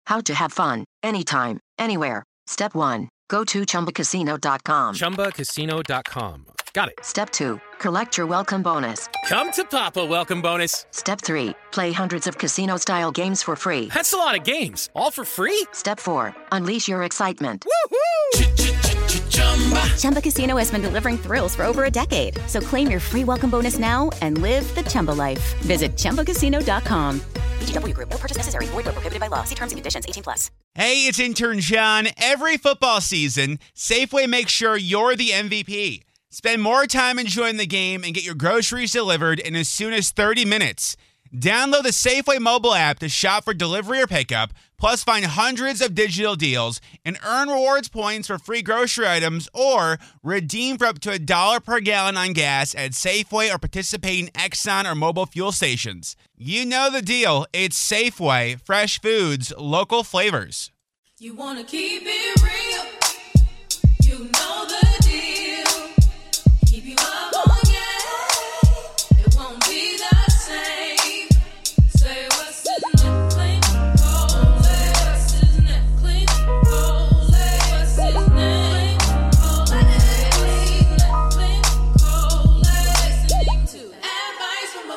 How to have fun, anytime, anywhere. Step 1. Go to ChumbaCasino.com. ChumbaCasino.com. Got it. Step 2. Collect your welcome bonus. Come to Papa welcome bonus. Step 3. Play hundreds of casino-style games for free. That's a lot of games. All for free? Step 4. Unleash your excitement. Woohoo! Chumba Casino has been delivering thrills for over a decade. So claim your free welcome bonus now and live the Chumba life. Visit ChumbaCasino.com. VGW Group. No purchase necessary. Void where prohibited by law. See terms and conditions. 18+. Hey, it's intern John. Every football season, Safeway makes sure you're the MVP. Spend more time enjoying the game and get your groceries delivered in as soon as 30 minutes. Download the Safeway mobile app to shop for delivery or pickup, plus find hundreds of digital deals and earn rewards points for free grocery items or redeem for up to $1 per gallon on gas at Safeway or participating Exxon or mobile fuel stations. You know the deal. It's Safeway. Fresh foods, local flavors. You want to keep it real. You know the deal. Keep you up on game. It won't be the same. Say what's his name? Clean. Oh, say what's his name? Clean. Oh, say what's his name? Oh, clean. Oh, listening to advice from a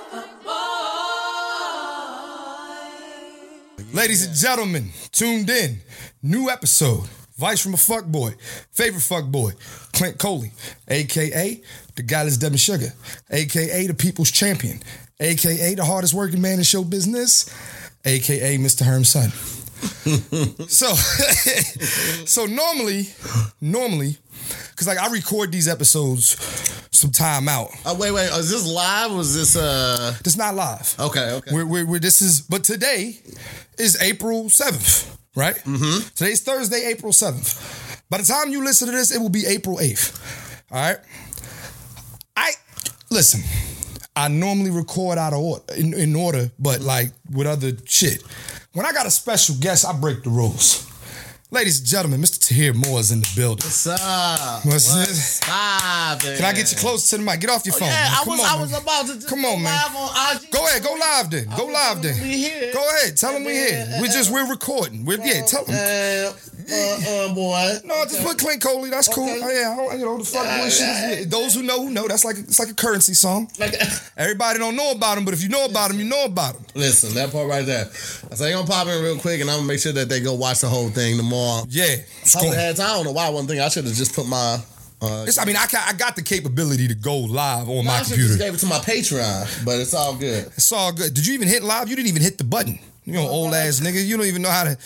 fuckboy. Ladies and gentlemen, tuned in. New episode. Advice from a fuckboy. Favorite fuckboy. Clint Coley. A.K.A. the Goddess Devin Sugar. A.K.A. the People's Champion. A.K.A. the hardest working man in show business. A.K.A. Mr. Herm's son. So normally, because like I record these episodes some time out. Wait, is this live or is this This not live. Okay. But today is April 7th, right? Mm-hmm. Today's Thursday, April 7th. By the time you listen to this, it will be April 8th. All right? Listen, I normally record out of order, in order, but like with other shit. When I got a special guest, I break the rules. Ladies and gentlemen, Mr. Tahir Moore is in the building. What's up? What's poppin'? Can I get you close to the mic? Get off your phone. Yeah, man. I was about to just Come on, man. live on IG. Go ahead, go live then. Go live then. We here. Go ahead, tell them we here. We're recording. Tell them. Boy. No, just put Clint Coley. That's cool. Okay. Oh, yeah, the fuck boy shit is. Those who know. That's like it's like a currency song. Everybody don't know about him, but if you know about him, you know about him. Listen, that part right there. So they gonna pop in real quick, and I'm gonna make sure that they go watch the whole thing tomorrow. Yeah. I don't know why one thing I should have just put my. I got the capability to go live on my I computer. just gave it to my Patreon, but it's all good. It's all good. Did you even hit live? You didn't even hit the button. You know, old ass nigga. You don't even know how to.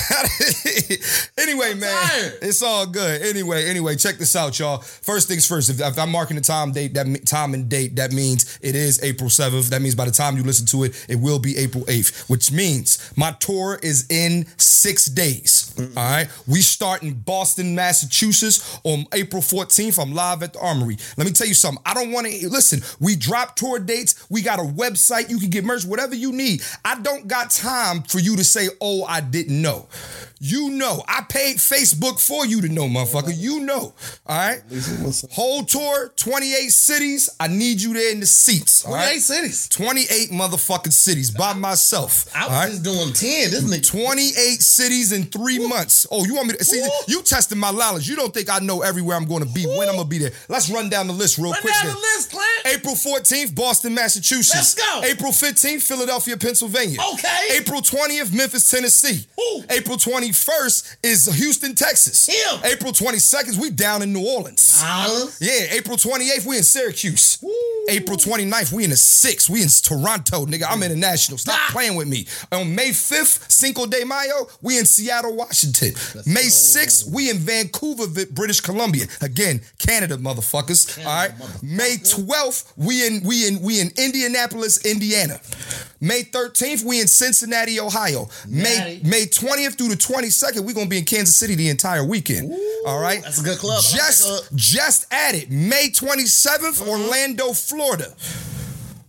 Anyway, man, it's all good. Anyway, check this out, y'all. First things first. If I'm marking the time and date, that means it is April 7th. That means by the time you listen to it, it will be April 8th, which means my tour is in 6 days. Mm-hmm. All right, we start in Boston, Massachusetts on April 14th. I'm live at the Armory. Let me tell you something. I don't want to listen. We drop tour dates. We got a website. You can get merch, whatever you need. I don't got time for you to say, oh, I didn't know. You know. I paid Facebook for you to know, motherfucker. You know. All right? Whole tour, 28 cities. I need you there in the seats. 28 cities? 28 motherfucking cities by myself. I was just doing 10. This nigga. 28 cities in 3 months. Oh, you want me to see? You testing my knowledge. You don't think I know everywhere I'm going to be, when I'm going to be there. Let's run down the list real quick. Run down the list, Clint. April 14th, Boston, Massachusetts. Let's go. April 15th, Philadelphia, Pennsylvania. Okay. April 20th, Memphis, Tennessee. Ooh. April 21st is Houston, Texas. April 22nd, we down in New Orleans. Yeah, April 28th, we in Syracuse. Ooh. April 29th, we in the 6th. We in Toronto, nigga. I'm international. Stop playing with me. On May 5th, Cinco de Mayo, we in Seattle, Washington. May 6th, we in Vancouver, British Columbia. Again, Canada, motherfuckers. All right. May 12th, we in Indianapolis, Indiana. May 13th, we in Cincinnati, Ohio. May 20th through the 22nd, we gonna be in Kansas City the entire weekend. Ooh, all right, that's a good club. Just added May 27th, Orlando, Florida.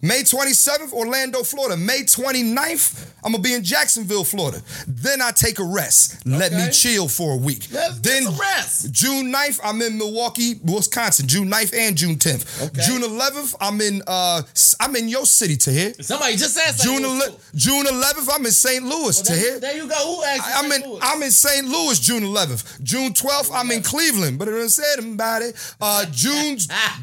May 27th, Orlando, Florida. May 29th, I'm going to be in Jacksonville, Florida. Then I take a rest. Let me chill for a week. Then rest. June 9th, I'm in Milwaukee, Wisconsin. June 9th and June 10th. Okay. June 11th, I'm in your city, Tahir. Somebody just said something. June 11th, I'm in St. Louis, Tahir. There you go. Who asked you I'm in St. Louis, June 11th. June 12th, I'm in Cleveland, but I didn't say about it. June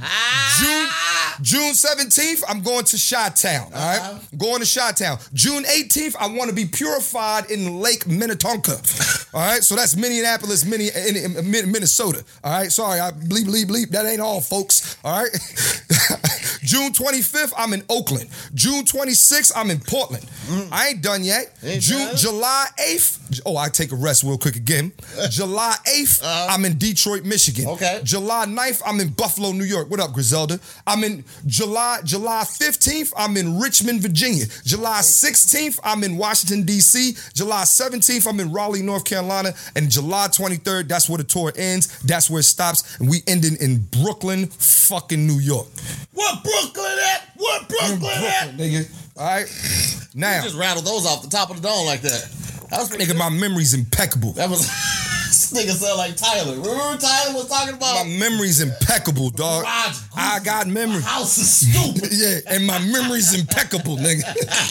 17th, I'm going to Chi-Town, all right? Going to Chi-Town. June 18th, I want to be purified in Lake Minnetonka, all right? So that's Minneapolis, Minnesota, all right? Sorry, I bleep. That ain't all, folks, all right? June 25th, I'm in Oakland. June 26th, I'm in Portland. I ain't done yet. July 8th, I take a rest real quick again. July 8th, I'm in Detroit, Michigan. Okay. July 9th, I'm in Buffalo, New York. What up, Griselda? I'm in July 15th, I'm in Richmond, Virginia. July 16th, I'm in Washington, D.C. July 17th, I'm in Raleigh, North Carolina. And July 23rd, that's where the tour ends. That's where it stops. And we ending in Brooklyn, fucking New York. What Brooklyn at? What Brooklyn at? Nigga. All right. Now. You just rattled those off the top of the dome like that. Nigga, my memory's impeccable. That was... This nigga sound like Tyler. Remember Tyler was talking about? My memory's impeccable, dog. I got memory. My house is stupid. Yeah, and my memory's impeccable, nigga.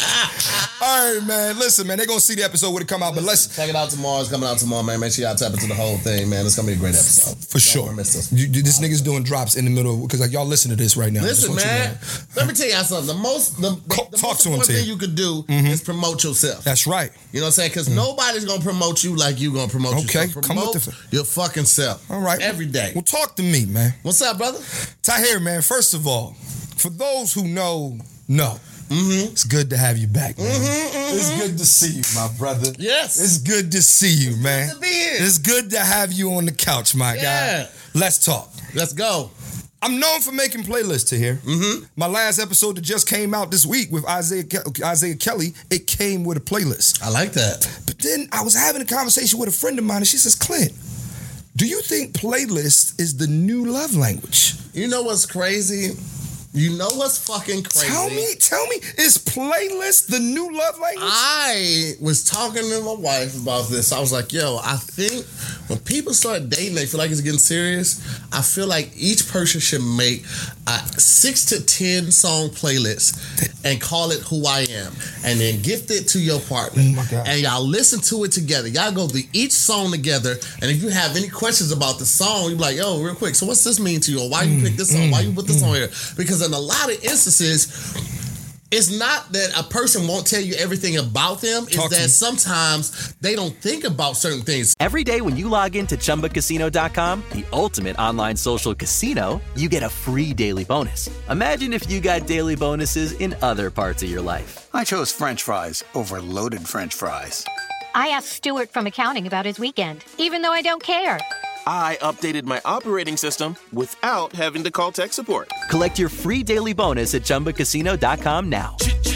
All right, man. Listen, man, they're going to see the episode when it come out, but let's... Check it out tomorrow. It's coming out tomorrow, man. Make sure y'all tap into the whole thing, man. It's going to be a great episode. For sure. This nigga's doing drops in the middle, because like, y'all listen to this right now. Listen, man. Let me tell y'all something. The most important thing you could do is promote yourself. That's right. You know what I'm saying? Because nobody's going to promote you like you going to promote yourself. Okay, come with your fucking self. All right. Every day. Well, talk to me, man. What's up, brother? Tahir, man, first of all, for those who know, it's good to have you back, man. It's good to see you, my brother. Yes. It's good to see you, man. Good to be here. It's good to have you on the couch, my guy. Let's talk. Let's go. I'm known for making playlists here. My last episode that just came out this week with Isaiah Kelly, it came with a playlist. I like that. But then I was having a conversation with a friend of mine, and she says, Clint, do you think playlist is the new love language? You know what's crazy? You know what's fucking crazy? Tell me, is playlist the new love language? I was talking to my wife about this. I was like, yo, I think when people start dating, they feel like it's getting serious. I feel like each person should make a 6 to 10 song playlist and call it Who I Am, and then gift it to your partner. Oh my God. And y'all listen to it together. Y'all go through each song together, and if you have any questions about the song, you be like, yo, real quick, so what's this mean to you? Or why you pick this song? Why you put this on here? Because in a lot of instances, it's not that a person won't tell you everything about them. It's that sometimes they don't think about certain things. Every day when you log into ChumbaCasino.com, the ultimate online social casino, you get a free daily bonus. Imagine if you got daily bonuses in other parts of your life. I chose French fries over loaded French fries. I asked Stuart from accounting about his weekend, even though I don't care. I updated my operating system without having to call tech support. Collect your free daily bonus at ChumbaCasino.com now.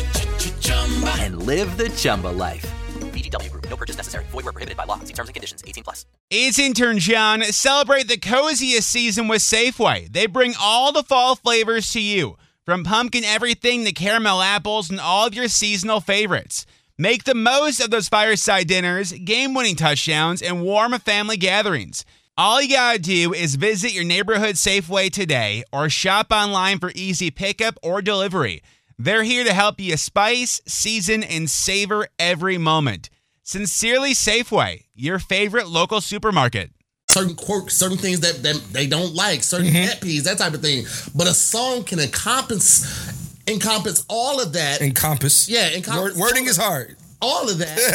And live the Chumba life. VGW Group. No purchase necessary. Void where prohibited by law. See terms and conditions. 18+. It's Intern John. Celebrate the coziest season with Safeway. They bring all the fall flavors to you, from pumpkin everything to caramel apples and all of your seasonal favorites. Make the most of those fireside dinners, game-winning touchdowns, and warm family gatherings. All you gotta do is visit your neighborhood Safeway today or shop online for easy pickup or delivery. They're here to help you spice, season, and savor every moment. Sincerely, Safeway, your favorite local supermarket. Certain quirks, certain things that they don't like, certain pet peeves, that type of thing. But a song can encompass all of that. Encompass. Yeah, encompass. Wording is hard. All of that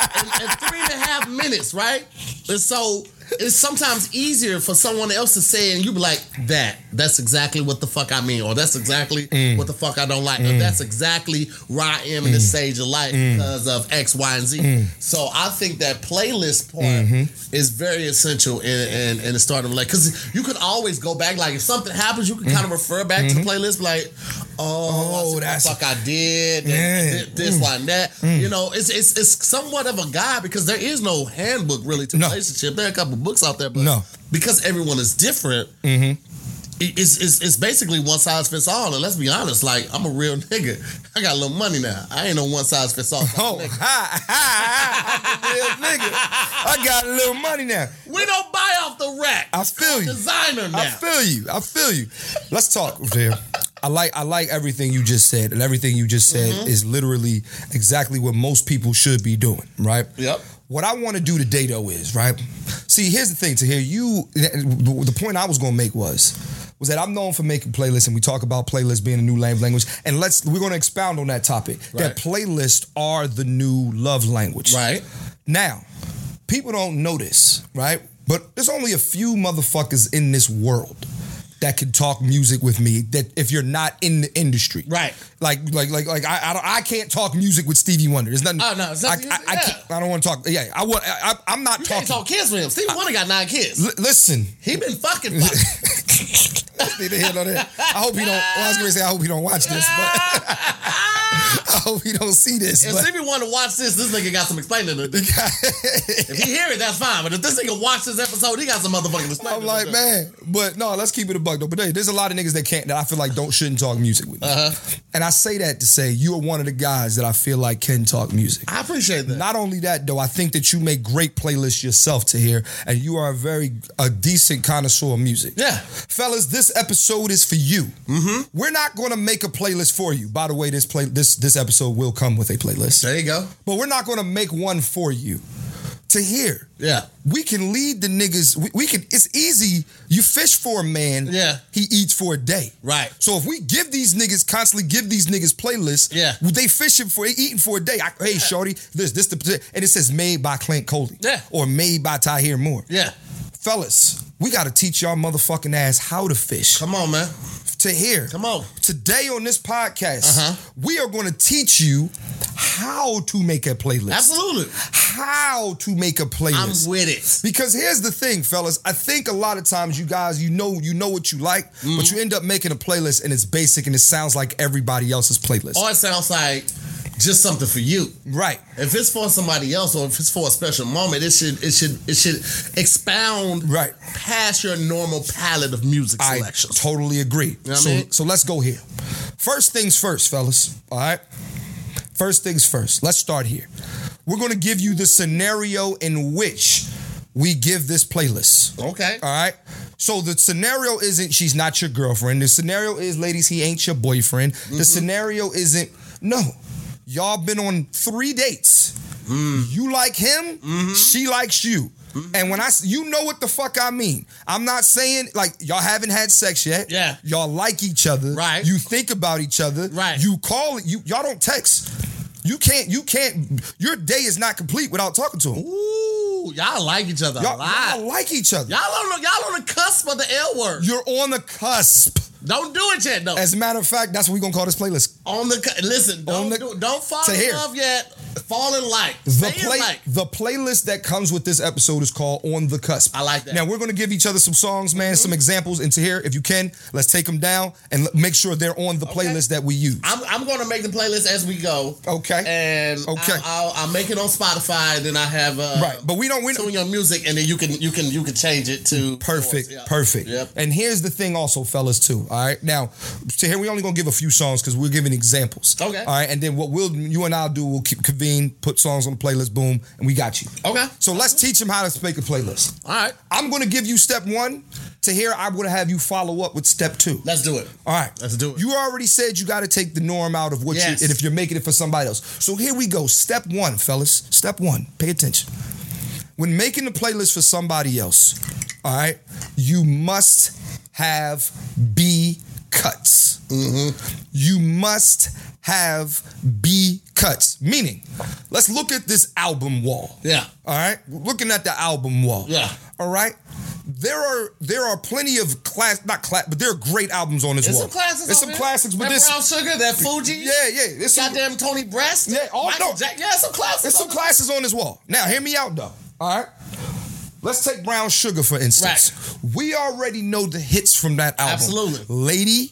in 3.5 minutes, right? And so it's sometimes easier for someone else to say it and you be like, that's exactly what the fuck I mean, or that's exactly what the fuck I don't like, or that's exactly where I am in this stage of life because of X, Y, and Z. So I think that playlist part is very essential in the start of life, because you could always go back, like if something happens, you can kind of refer back to the playlist, like, that's what the fuck I did, this, like that. You know, it's somewhat of a guide, because there is no handbook really to relationship. There are a couple books out there, but because everyone is different, it's basically one size fits all. And let's be honest, like, I'm a real nigga. I got a little money now. I ain't no one size fits all. I'm a real nigga. I got a little money now. We don't buy off the rack. I feel you. Designer now. I feel you. Let's talk there. I like everything you just said, and everything you just said is literally exactly what most people should be doing, right? Yep. What I want to do today, though, is, right? See, here's the thing. To hear you, the point I was going to make was that I'm known for making playlists, and we talk about playlists being a new language, and we're going to expound on that topic. Right. That playlists are the new love language. Right. Now, people don't know this, right? But there's only a few motherfuckers in this world that can talk music with me, that if you're not in the industry. Right. Like I can't talk music with Stevie Wonder. There's nothing. Oh, no. I don't want to talk. Yeah, I'm not you talking. You can't talk kids with him. Stevie Wonder got 9 kids. Listen. He been fucking. Neither here nor there. I hope he don't. Well, I was going to say, I hope he don't watch this, but I hope he don't see this. If Stevie Wonder watch this nigga got some explaining to do. If he hear it, that's fine. But if this nigga watch this episode, he got some motherfucking explaining. I'm like, man. But no, let's keep it a buck though. But there's a lot of niggas that I feel like shouldn't talk music with me. And I say that to say you are one of the guys that I feel like can talk music. I appreciate that. Not only that though, I think that you make great playlists yourself to hear, and you are a decent connoisseur of music. Yeah. Fellas, this episode is for you. We're not going to make a playlist for you. By the way, this episode will come with a playlist. There you go. But we're not going to make one for you to hear. Yeah. We can lead the niggas. We can. It's easy. You fish for a man. Yeah. He eats for a day. Right. So if we constantly give these niggas playlists, yeah, they eating for a day. Hey, shorty, this and it says made by Clint Coley. Yeah. Or made by Tahir Moore. Yeah. Fellas, we got to teach y'all motherfucking ass how to fish. Come on, man. To hear. Come on. Today on this podcast, we are going to teach you how to make a playlist. Absolutely. How to make a playlist. I'm with it. Because here's the thing, fellas. I think a lot of times you guys, you know what you like, but you end up making a playlist and it's basic and it sounds like everybody else's playlist. Or it sounds like just something for you. Right. If it's for somebody else or if it's for a special moment, it should expound past your normal palette of music selection. I totally agree. You know what I mean? So let's go here. First things first, fellas. All right? First things first. Let's start here. We're going to give you the scenario in which we give this playlist. Okay. All right? So the scenario isn't she's not your girlfriend. The scenario is, ladies, he ain't your boyfriend. The scenario isn't, no. Y'all been on 3 dates. You like him, she likes you. And when you know what the fuck I mean. I'm not saying, like, y'all haven't had sex yet. Yeah. Y'all like each other. Right. You think about each other. Right. You call it. Y'all don't text. You can't. Your day is not complete without talking to him. Ooh, y'all like each other a lot. Y'all like each other. Y'all on the cusp of the L word. You're on the cusp. Don't do it yet, though. As a matter of fact, that's what we're gonna call this playlist. Listen, don't fall in love yet. Fall in like. The playlist that comes with this episode is called On the Cusp. I like that. Now we're gonna give each other some songs, man, some examples. And to here, if you can, let's take them down and make sure they're on the playlist that we use. I'm gonna make the playlist as we go. Okay. And I'll make it on Spotify. And then I have right, but we don't tune your music, and then you can change it to perfect. Yeah. Perfect. Yep. And here's the thing, also, fellas, too. All right. Now, to here, we only gonna give a few songs because we're giving examples. Okay. All right. And then what you and I'll do, we'll convene, put songs on the playlist, boom, and we got you. Okay. So let's teach them how to make a playlist. All right. I'm gonna give you step 1. To here, I'm gonna have you follow up with step 2. Let's do it. All right. Let's do it. You already said you got to take the norm out of what you, and if you're making it for somebody else. So here we go. Step 1, fellas. Step 1. Pay attention. When making the playlist for somebody else, all right, you must have B cuts. You must have B cuts. Meaning, let's look at this album wall. Yeah. All right? We're looking at the album wall. Yeah. All right? There are plenty of but there are great albums on this wall. There's some classics. But this Brown Sugar, that Fuji. Yeah. There's goddamn Tony Breast. Yeah, some classics. There's some classics on this wall. Now, hear me out though. All right? Let's take Brown Sugar, for instance. Right. We already know the hits from that album. Absolutely. Lady,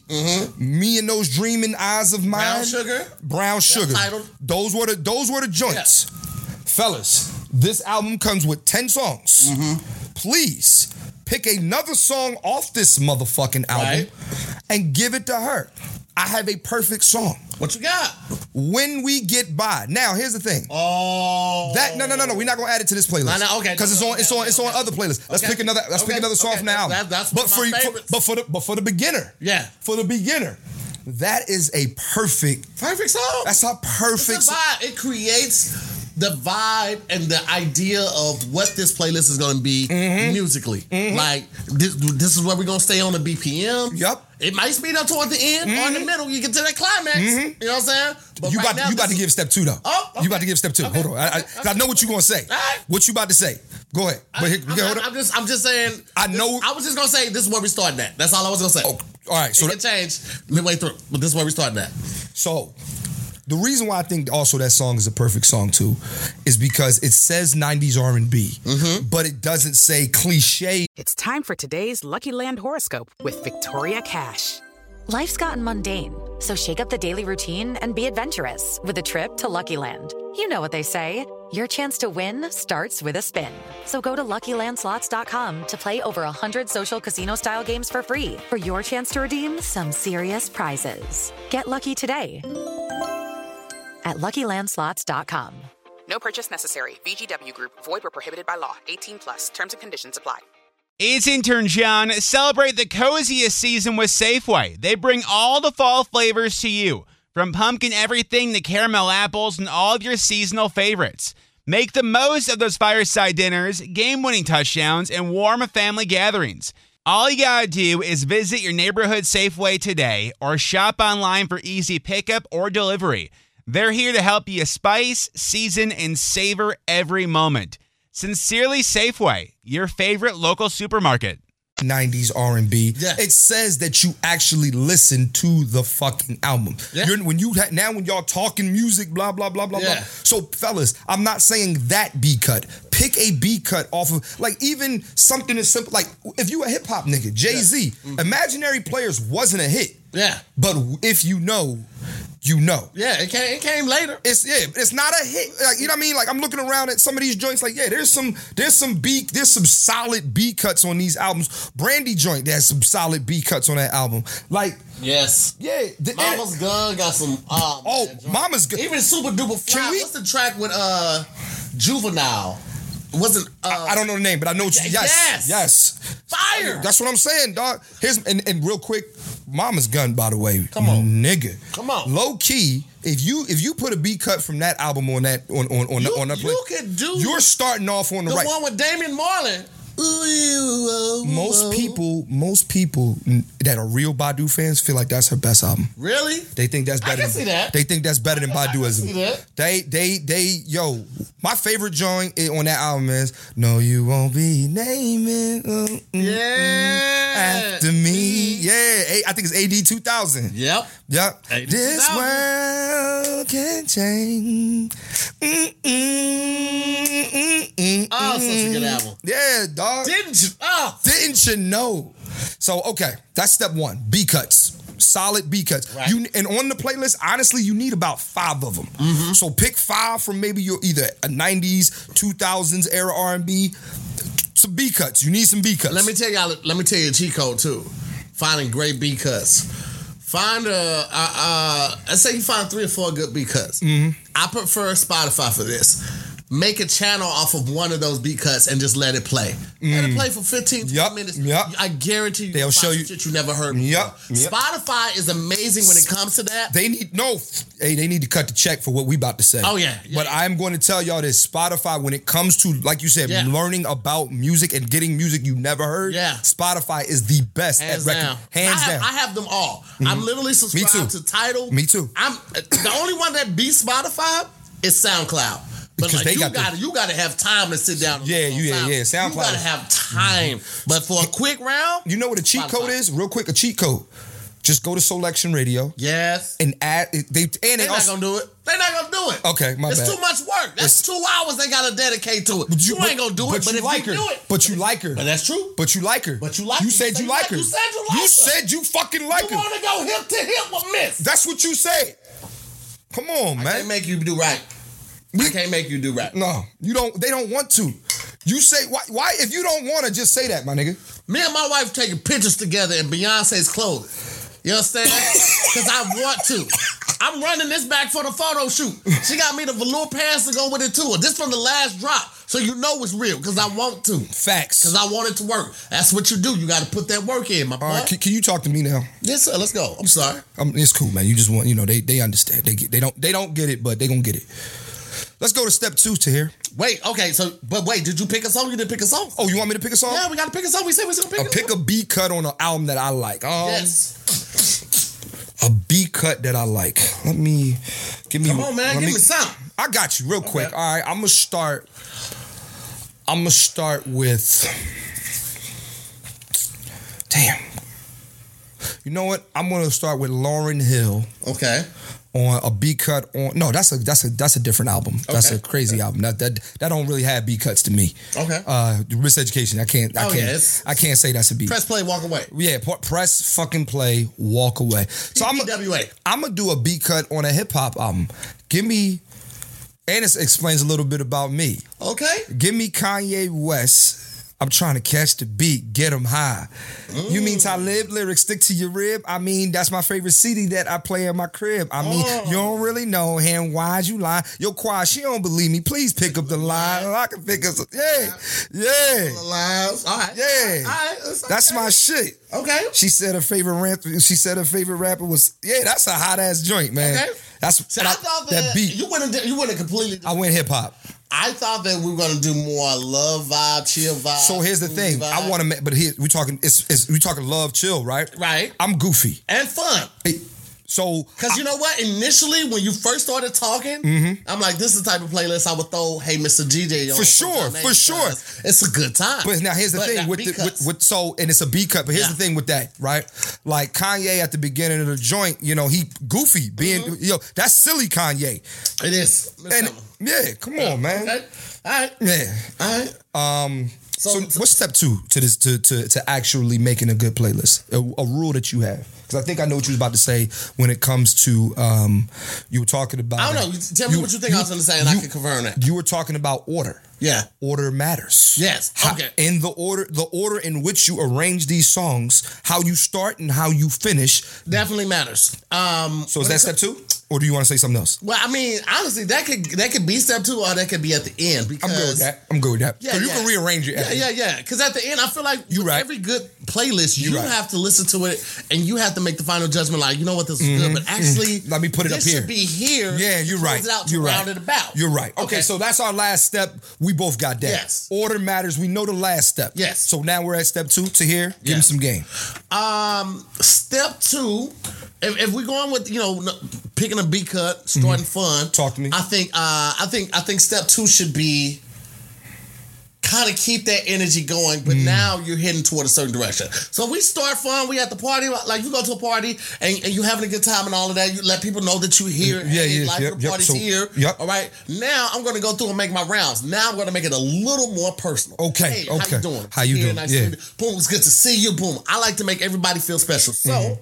Me and Those Dreaming Eyes of Mine. Brown Sugar. Those were the joints. Yeah. Fellas, this album comes with 10 songs. Please pick another song off this motherfucking album and give it to her. I have a perfect song. What you got? When We Get By. Now, here's the thing. Oh. That no. We're not gonna add it to this playlist. No, okay. Because it's on other playlists. Let's pick another. Let's pick another song from the album. That's one of my favorites. But for the beginner. Yeah. For the beginner. That is a perfect song. That's a perfect it's a vibe. It creates the vibe and the idea of what this playlist is going to be musically. Like, this is where we're going to stay on the BPM. Yep. It might speed up toward the end or in the middle. You get to that climax. You know what I'm saying? But you about to give step 2, though. Oh, okay. You about to give step 2. Okay. Hold on. I know what you're going to say. Right. What you about to say. Go ahead. I'm just saying. I know. I was just going to say this is where we starting at. That's all I was going to say. Oh, all right. So it can change midway through, but this is where we starting at. So, the reason why I think also that song is a perfect song too is because it says 90s R&B, but it doesn't say cliche. It's time for today's Lucky Land horoscope with Victoria Cash. Life's gotten mundane, so shake up the daily routine and be adventurous with a trip to Lucky Land. You know what they say. Your chance to win starts with a spin. So go to LuckyLandSlots.com to play over 100 social casino-style games for free for your chance to redeem some serious prizes. Get lucky today at LuckyLandSlots.com. No purchase necessary. VGW Group. Void where prohibited by law. 18 plus. Terms and conditions apply. It's intern John. Celebrate the coziest season with Safeway. They bring all the fall flavors to you, from pumpkin everything to caramel apples and all of your seasonal favorites. Make the most of those fireside dinners, game-winning touchdowns, and warm family gatherings. All you gotta do is visit your neighborhood Safeway today or shop online for easy pickup or delivery. They're here to help you spice, season, and savor every moment. Sincerely Safeway, your favorite local supermarket. 90s R&B. Yeah. It says that you actually listen to the fucking album. Yeah. When y'all talking music, blah, blah, blah, blah, Yeah. blah. So, fellas, I'm not saying that B cut. Pick a B cut off of, like, even something as simple, like, if you a hip-hop nigga, Jay-Z, Imaginary Players wasn't a hit. Yeah. But if you know, you know. Yeah, it came later. It's not a hit. Like, you know what I mean? Like, I'm looking around at some of these joints. Like, yeah, there's some solid B cuts on these albums. Brandy joint, there's some solid B cuts on that album. Like, yes, yeah. Mama's Gun got some. Mama's Gun. Even Super Duper Fly. What's the track with Juvenile? Wasn't I don't know the name, but I know. Yes. Fire. That's what I'm saying, dog. Here's and real quick, Mama's Gun, by the way. Come on, nigga. Come on. Low key, if you put a B cut from that album on that you could do. You're starting off on the right. The one with Damian Marley. Most people that are real Badu fans feel like that's her best album. Really? They think that's better. I can see that. They think that's better than Baduism. I can see They yo, my favorite joint on that album is No You Won't Be Naming After Me. Yeah, I think it's AD 2000. Yep. This world can change. Oh, such a good album. Yeah, dog. Didn't you know? So, okay, that's step 1. B cuts. Solid B cuts. Right. And on the playlist, honestly, you need about 5 of them. So pick 5 from maybe your either a 90s, 2000s era R&B. Some B cuts. You need some B cuts. Let me tell you a cheat code too. Finding great B cuts. Find let's say you find 3 or 4 good B cuts. I prefer Spotify for this. Make a channel off of one of those beat cuts and just let it play. Let it play for 15, 20 minutes. I guarantee you, they'll show you shit you never heard before. Spotify is amazing when it comes to that. They need to cut the check for what we about to say. Oh yeah. But I'm going to tell y'all this: Spotify, when it comes to, like you said, learning about music and getting music you never heard, Spotify is the best Hands at down. Hands down. I have them all. I'm literally subscribed to Tidal. Me too. I'm the only one that beats Spotify is SoundCloud. But because like, you gotta have time to sit down. SoundCloud. You gotta have time. But for a quick round, you know what a cheat code is? Real quick, a cheat code. Just go to Selection Radio. Yes. And add. They're not gonna do it. They're not gonna do it. Okay, my bad. It's too much work. That's 2 hours they gotta dedicate to it. But you ain't gonna do it. But if like you her. do it, but you like her. But that's true. But you like her. But you like her. You said you like her. You said you like her. You said you fucking like her. You wanna go hip to hip with Miss? That's what you said. Come on, man. I can't make you do right. I can't make you do right. No, you don't. They don't want to. You say why? If you don't want to, just say that, my nigga. Me and my wife taking pictures together in Beyonce's clothing. You understand? Because I want to. I'm running this back for the photo shoot. She got me the velour pants to go with it too. This from the last drop. So you know it's real because I want to. Facts. Because I want it to work. That's what you do. You got to put that work in, my boy. All right, can you talk to me now? Yes, sir. Let's go. I'm sorry. It's cool, man. You just want, they understand. They don't get it, but they gonna get it. Let's go to step 2 to here. Wait, okay, but did you pick a song? You didn't pick a song? Oh, you want me to pick a song? Yeah, we got to pick a song. We said we was going to pick a B cut on an album that I like. Yes. A B cut that I like. Come on, man. Give me something. I got you real quick. All right, I'm gonna start with. Damn. You know what? I'm gonna start with Lauryn Hill. Okay. On a B cut on that's a different album. Okay. That's a crazy album. That don't really have B cuts to me. Okay. Risk Education. I can't say that's a B. Press play, walk away. Yeah, press fucking play, walk away. So I'm gonna do a B cut on a hip hop album. Give me, and it explains a little bit about me. Okay. Give me Kanye West. I'm trying to catch the beat, get him high. You mean Talib lyrics, stick to your rib? I mean, that's my favorite CD that I play in my crib. I mean, you don't really know him. Why'd you lie? Yo, Quad, she don't believe me. Please pick up the line. I can pick up some. Yeah. All right. Yeah. All right. That's my shit. Okay. She said her favorite rapper was, that's a hot ass joint, man. Okay. I thought that beat. You went a completely. I went hip hop. I thought that we were gonna do more love vibe, chill vibe. So here's the thing. Vibe. I want to make, but here we talking. We talking love, chill, right? Right. I'm goofy and fun. So, because you know what? Initially, when you first started talking, I'm like, this is the type of playlist I would throw, hey, Mr. GJ on. For sure. It's a good time. But now here's the thing and it's a B cut, but here's the thing with that, right? Like Kanye at the beginning of the joint, he goofy, being, that's silly Kanye. It is. Come on, man. Okay. All right. Yeah. All right. So what's step 2 to this to actually making a good playlist? A rule that you have. Because I think I know what you was about to say when it comes to you were talking about. I don't know. Tell me what you think I was going to say, and I can confirm that. You were talking about order. Yeah. Order matters. Yes. Okay. In the order in which you arrange these songs, how you start and how you finish definitely matters. So is that step 2? Or do you want to say something else? Well, I mean, honestly, that could be step 2 or that could be at the end. Because I'm good with that. Yeah, so you can rearrange it. Yeah. Because at the end, I feel like every good playlist, you have to listen to it and you have to make the final judgment. Like, you know what, this is good, but actually, let me put it up here. This should be here. Yeah, you're right. It out to round it about. You're right. Okay, so that's our last step. We both got that. Yes. Order matters. We know the last step. Yes. So now we're at step 2 to here. Give me some game. Step 2. If we're going with picking a B cut, starting fun, talk to me. I think step 2 should be kind of keep that energy going, but now you're heading toward a certain direction. So we start fun. We at the party, like you go to a party and you having a good time and all of that. You let people know that you're here. The party's here. Yep. All right. Now I'm going to go through and make my rounds. Now I'm going to make it a little more personal. Okay. Hey, how you doing? How you doing? Nice to meet you. Boom. It's good to see you. Boom. I like to make everybody feel special. So,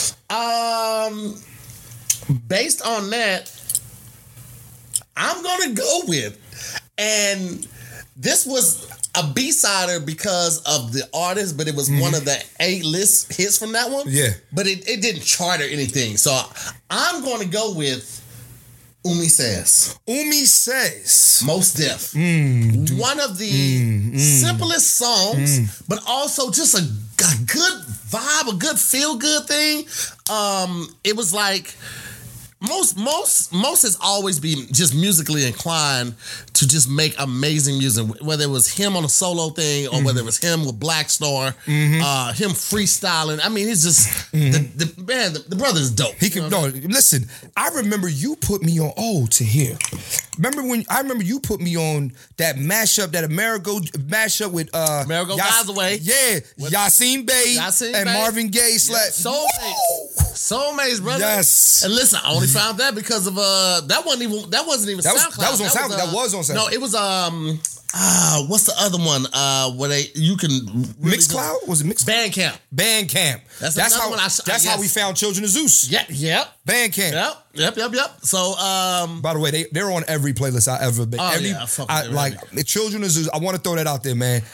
based on that, I'm going to go with, and this was a B-sider because of the artist, but it was one of the A-list hits from that one. Yeah. But it didn't chart or anything. So I'm going to go with Umi Says. Umi Says. Most Def. One of the simplest songs, but also just a good vibe, a good feel-good thing. It was like... Most has always been just musically inclined to just make amazing music, whether it was him on a solo thing or whether it was him with Black Star, him freestyling. I mean, he's just the brother's dope. Listen, I remember you put me on to here. Remember you put me on that mashup, that Amerigo mashup with Amerigo Guys Away. Yeah, Yasin Bey and Marvin Gaye. Soulmates, brother. Yes. And listen, I only found that because of that wasn't even SoundCloud. That was on SoundCloud. That was on SoundCloud. No, it was what's the other one? Where you can really Mixcloud? Was it Mixcloud? Bandcamp. That's how we found Children of Zeus. Yep. Bandcamp. Yep. So by the way, they're on every playlist I ever made. Children of Zeus. I want to throw that out there, man.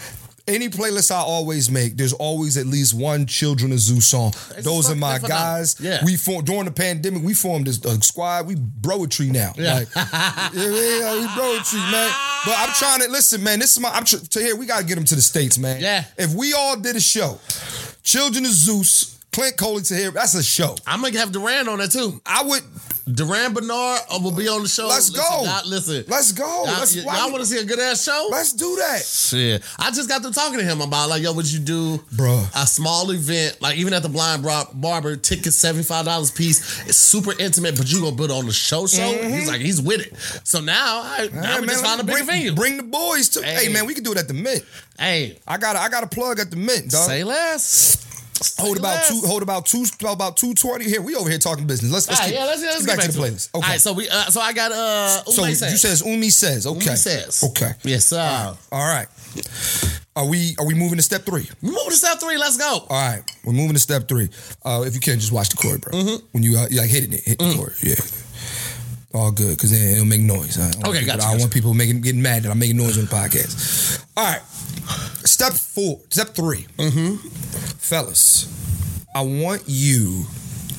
Any playlist I always make, there's always at least one Children of Zeus song. Those are my guys. Yeah. We formed during the pandemic. We formed this squad. We broetry now. Yeah. Like, we broetry, man. But I'm trying to listen, man. This is my. To here, we gotta get them to the States, man. Yeah. If we all did a show, Children of Zeus, Clint Coley to here, that's a show. I'm gonna have Duran on that too. I would. Duran Bernard will be on the show. Let's go. Listen. Let's go. Y'all want to see a good ass show? Let's do that. Shit. I just got to talking to him about like, yo, would you do Bruh. a small event, like even at the Blind Barber, tickets $75 a piece. It's super intimate, but you gonna put it on the show. Mm-hmm. He's like, he's with it. So now we just found a bigger venue. Bring the boys too. Hey man, we can do it at the Mint. Hey, I got a plug at the Mint, dog. Say less. Hold about 220 here. We over here talking business. Let's get back to the playlist. Okay. All right, so I got so Ume Says. You says Umi Says. Okay. Umi Says. Okay. Yes, sir. All right. Are we moving to step 3? We moving to step 3. Let's go. All right. We're moving to step 3. If you can, just watch the chord, bro. Mm-hmm. When you like hitting it, hit the chord. Yeah. All good, because then it'll make noise. I don't want people getting mad that I'm making noise on the podcast. All right. Step 3. Mm-hmm. Fellas, I want you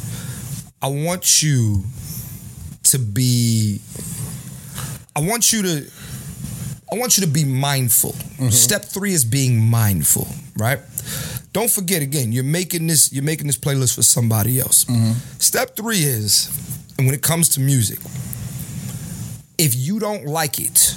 to be mindful. Mm-hmm. Step 3 is being mindful, right? Don't forget, again, you're making this playlist for somebody else. Mm-hmm. Step 3 is, and when it comes to music, if you don't like it,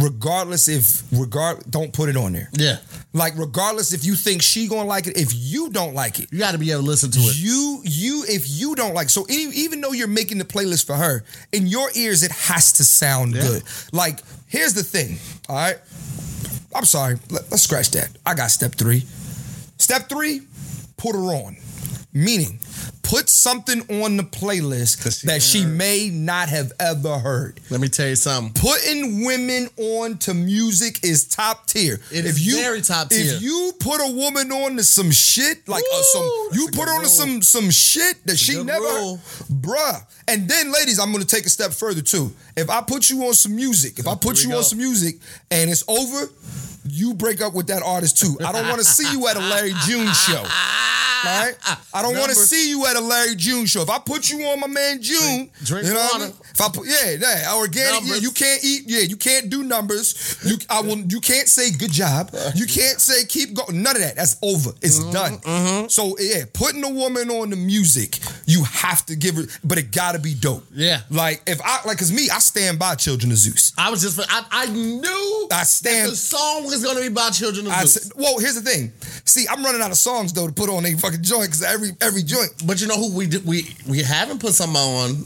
don't put it on there. Yeah. Like, regardless if you think she gonna like it, if you don't like it, you got to be able to listen to it. If you don't like, so even though you're making the playlist for her, in your ears it has to sound good. Like, here's the thing. All right, I'm sorry. Let's scratch that. I got step 3. Step 3, put her on. Meaning, put something on the playlist that she may not have ever heard. Let me tell you something. Putting women on to music is top tier. It is very top tier. If you put a woman on to some shit, like you put her on to some shit that she never heard, bruh. And then, ladies, I'm gonna take a step further too. If I put you on some music, and it's over, you break up with that artist too. I don't want to see you at a Larry June show. Right? I don't want to see you at a Larry June show. If I put you on my man June, drink you know water. what I mean? If I put organic, you can't eat. Yeah, you can't do numbers. You can't say good job. You can't say keep going. None of that. That's over. It's done. Mm-hmm. So yeah, putting a woman on the music, you have to give her, but it gotta be dope. Yeah. Cause me, I stand by Children of Zeus. I knew I stand. that the song was gonna be about Children of Zeus. Well, here's the thing. See, I'm running out of songs though to put on a fucking joint because every joint. But you know who we haven't put some on.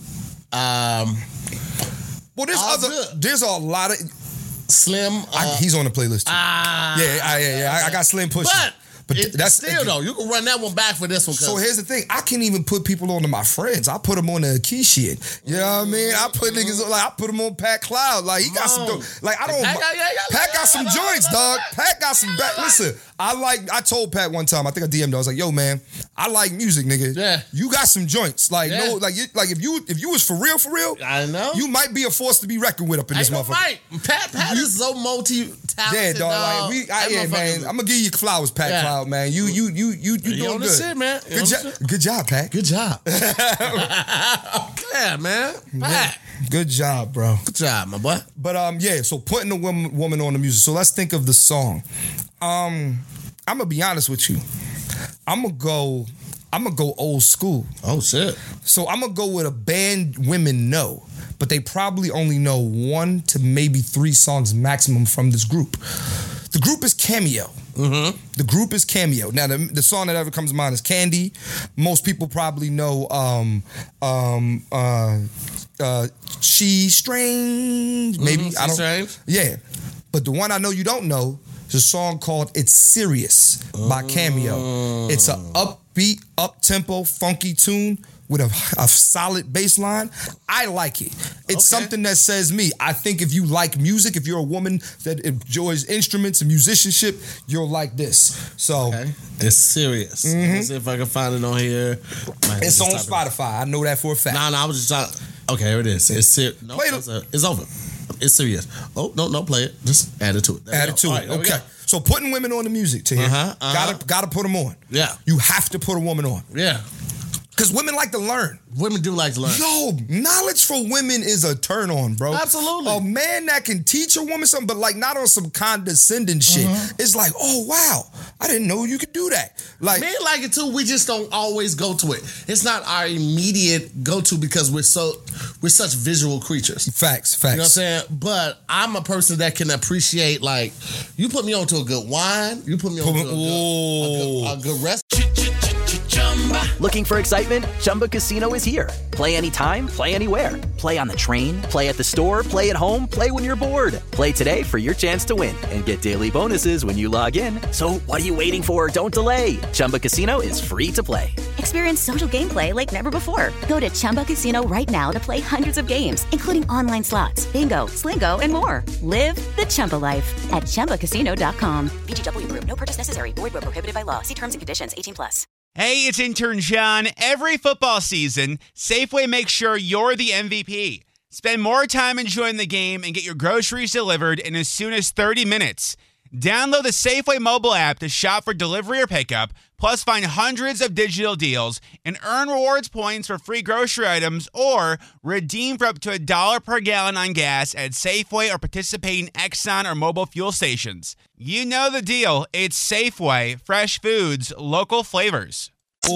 Well, there's a lot of Slim. He's on the playlist too. I got Slim pushing. But that's still though, you can run that one back for this one. So here's the thing: I can even put people on to my friends. I put them on the key shit. You know what I mean? I put niggas on, I put them on Pat Cloud. Like he got some. Like I don't. Pat got some joints, dog. Pat got some back. Listen, I told Pat one time. I think I DM'd. I was like, "Yo, man, I like music, nigga. Yeah, you got some joints. Like if you was for real, I know you might be a force to be reckoned with up in this motherfucker. Right, Pat is so multi-talented. Yeah, dog. Like man. I'm gonna give you flowers, Pat Cloud, man. You doing good, shit, man. Good job, Pat. Good job. Yeah, man. Pat. Good job, bro. Good job, my boy. But so putting a woman on the music. So let's think of the song. I'm gonna be honest with you. I'm gonna go old school. Oh shit. So I'm gonna go with a band women know, but they probably only know 1 to maybe 3 songs maximum from this group. The group is Cameo. Mm-hmm. The group is Cameo. Now, the song that ever comes to mind is Candy. Most people probably know She's Strange. Maybe. I don't. Strange. Yeah. But the one I know you don't know is a song called It's Serious by Cameo. It's an upbeat, up-tempo, funky tune with a solid bass line. I like it. It's something that says me. I think if you like music, if you're a woman that enjoys instruments and musicianship, you'll like this. So It's Serious. Mm-hmm. Let me see if I can find it on here. It's on Spotify. I know that for a fact. No, I was just trying. Okay, here it is. It's serious. No, it's over. It's Serious. Oh, no, play it. Just add it to it. Add it to it. Okay. So putting women on the music, to gotta put them on. Yeah. You have to put a woman on. Yeah. Because women like to learn. Women do like to learn. Yo, knowledge for women is a turn on, bro. Absolutely. A man that can teach a woman something, but like not on some condescending shit. It's like, oh wow, I didn't know you could do that. Like men like it too. We just don't always go to it. It's not our immediate go to because we're such visual creatures. Facts. You know what I'm saying? But I'm a person that can appreciate, like, you put me on to a good wine, you put me on to a good restaurant. Looking for excitement? Chumba Casino is here. Play anytime, play anywhere. Play on the train, play at the store, play at home, play when you're bored. Play today for your chance to win and get daily bonuses when you log in. So what are you waiting for? Don't delay. Chumba Casino is free to play. Experience social gameplay like never before. Go to Chumba Casino right now to play hundreds of games, including online slots, bingo, Slingo, and more. Live the Chumba life at ChumbaCasino.com. VGW Group. No purchase necessary. Void where prohibited by law. See terms and conditions. 18+. Hey, it's intern John. Every football season, Safeway makes sure you're the MVP. Spend more time enjoying the game and get your groceries delivered in as soon as 30 minutes. Download the Safeway mobile app to shop for delivery or pickup, plus find hundreds of digital deals and earn rewards points for free grocery items or redeem for up to $1 per gallon on gas at Safeway or participating Exxon or mobile fuel stations. You know the deal. It's Safeway, fresh foods, local flavors.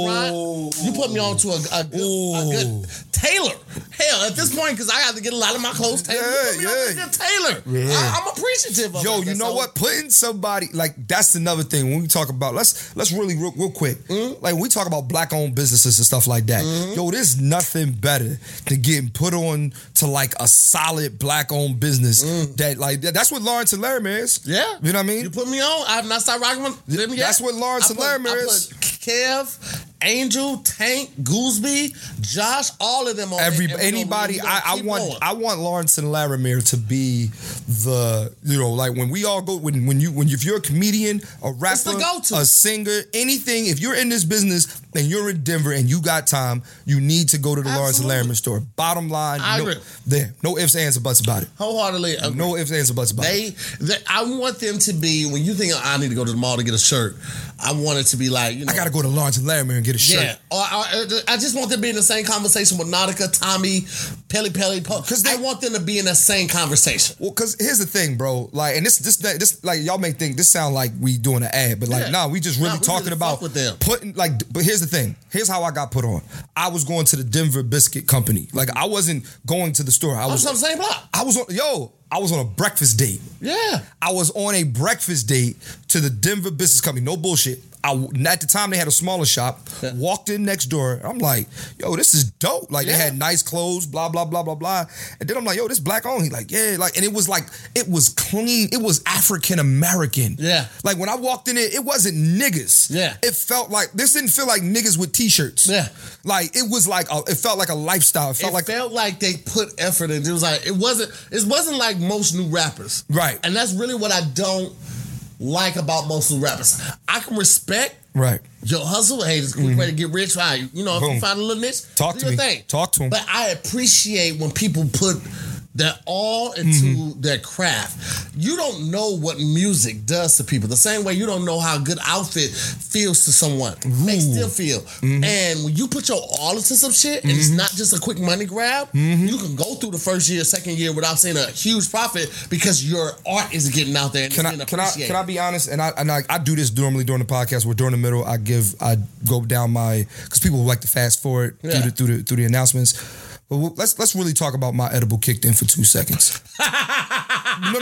You put me on to a good tailor. Hell, at this point, because I got to get a lot of my clothes tailored. You put me on to a good tailor. I'm appreciative of it. Yo, you know what? Putting somebody, like, that's another thing when we talk about, let's really real quick. Like, when we talk about black-owned businesses and stuff like that, yo, there's nothing better than getting put on to, like, a solid black-owned business that, like, that's what Lawrence and Larimer is. Yeah. You know what I mean? You put me on, I have not started rocking with them yet. That's what Lawrence and Larimer is. I put Kev, Angel, Tank, Gooseby, Josh, all of them on anybody. I want Lawrence and Larimer to be the, you know, like when we all go if you're a comedian, a rapper, it's the go-to. a singer, anything, if you're in this business and you're in Denver and you got time, you need to go to the Lawrence and Larimer store. Bottom line, I agree. No ifs, ands, or buts about it. Wholeheartedly agree. No ifs, ands, or buts about it. I want them to be, when you think I need to go to the mall to get a shirt, I want it to be like, you know, I gotta go to Lawrence and Larimer and get a shirt. Yeah, or I just want them to be in the same conversation with Nautica, Tommy, Pelly, because I want them to be in the same conversation. Well, because here's the thing, bro. Like, and this, like, y'all may think this sound like we doing an ad, but like, we just really talking about with them. Putting, like. But here's the thing. Here's how I got put on. I was going to the Denver Biscuit Company. Like, I wasn't going to the store. I was on the same block. I was on a breakfast date. Yeah. I was on a breakfast date to the Denver Business Company. No bullshit. At the time, they had a smaller shop. Yeah. Walked in next door. I'm like, yo, this is dope. Like, they had nice clothes, blah, blah, blah, blah, blah. And then I'm like, yo, this black owned. He like, yeah. Like, and it was clean. It was African American. Yeah. Like, when I walked in it wasn't niggas. Yeah. It felt like, this didn't feel like niggas with t-shirts. Yeah. Like, it was like, it felt like a lifestyle. It felt like they put effort in. It was like, it wasn't like most new rappers. Right. And that's really what I don't like about most new rappers. I can respect your hustle. Hey, it's a quick way to get rich. Right? You know, if you find a little niche, talk to me. Talk to him. But I appreciate when people put their all into their craft. You don't know what music does to people. The same way you don't know how a good outfit feels to someone. They still feel. And when you put your all into some shit, and it's not just a quick money grab, you can go through the first year, second year without seeing a huge profit because your art is getting out there and it's being appreciated. Can I be honest? And I do this normally during the podcast where during the middle I go down because people like to fast forward through the announcements. But let's really talk about my edible kicked in for 2 seconds. No.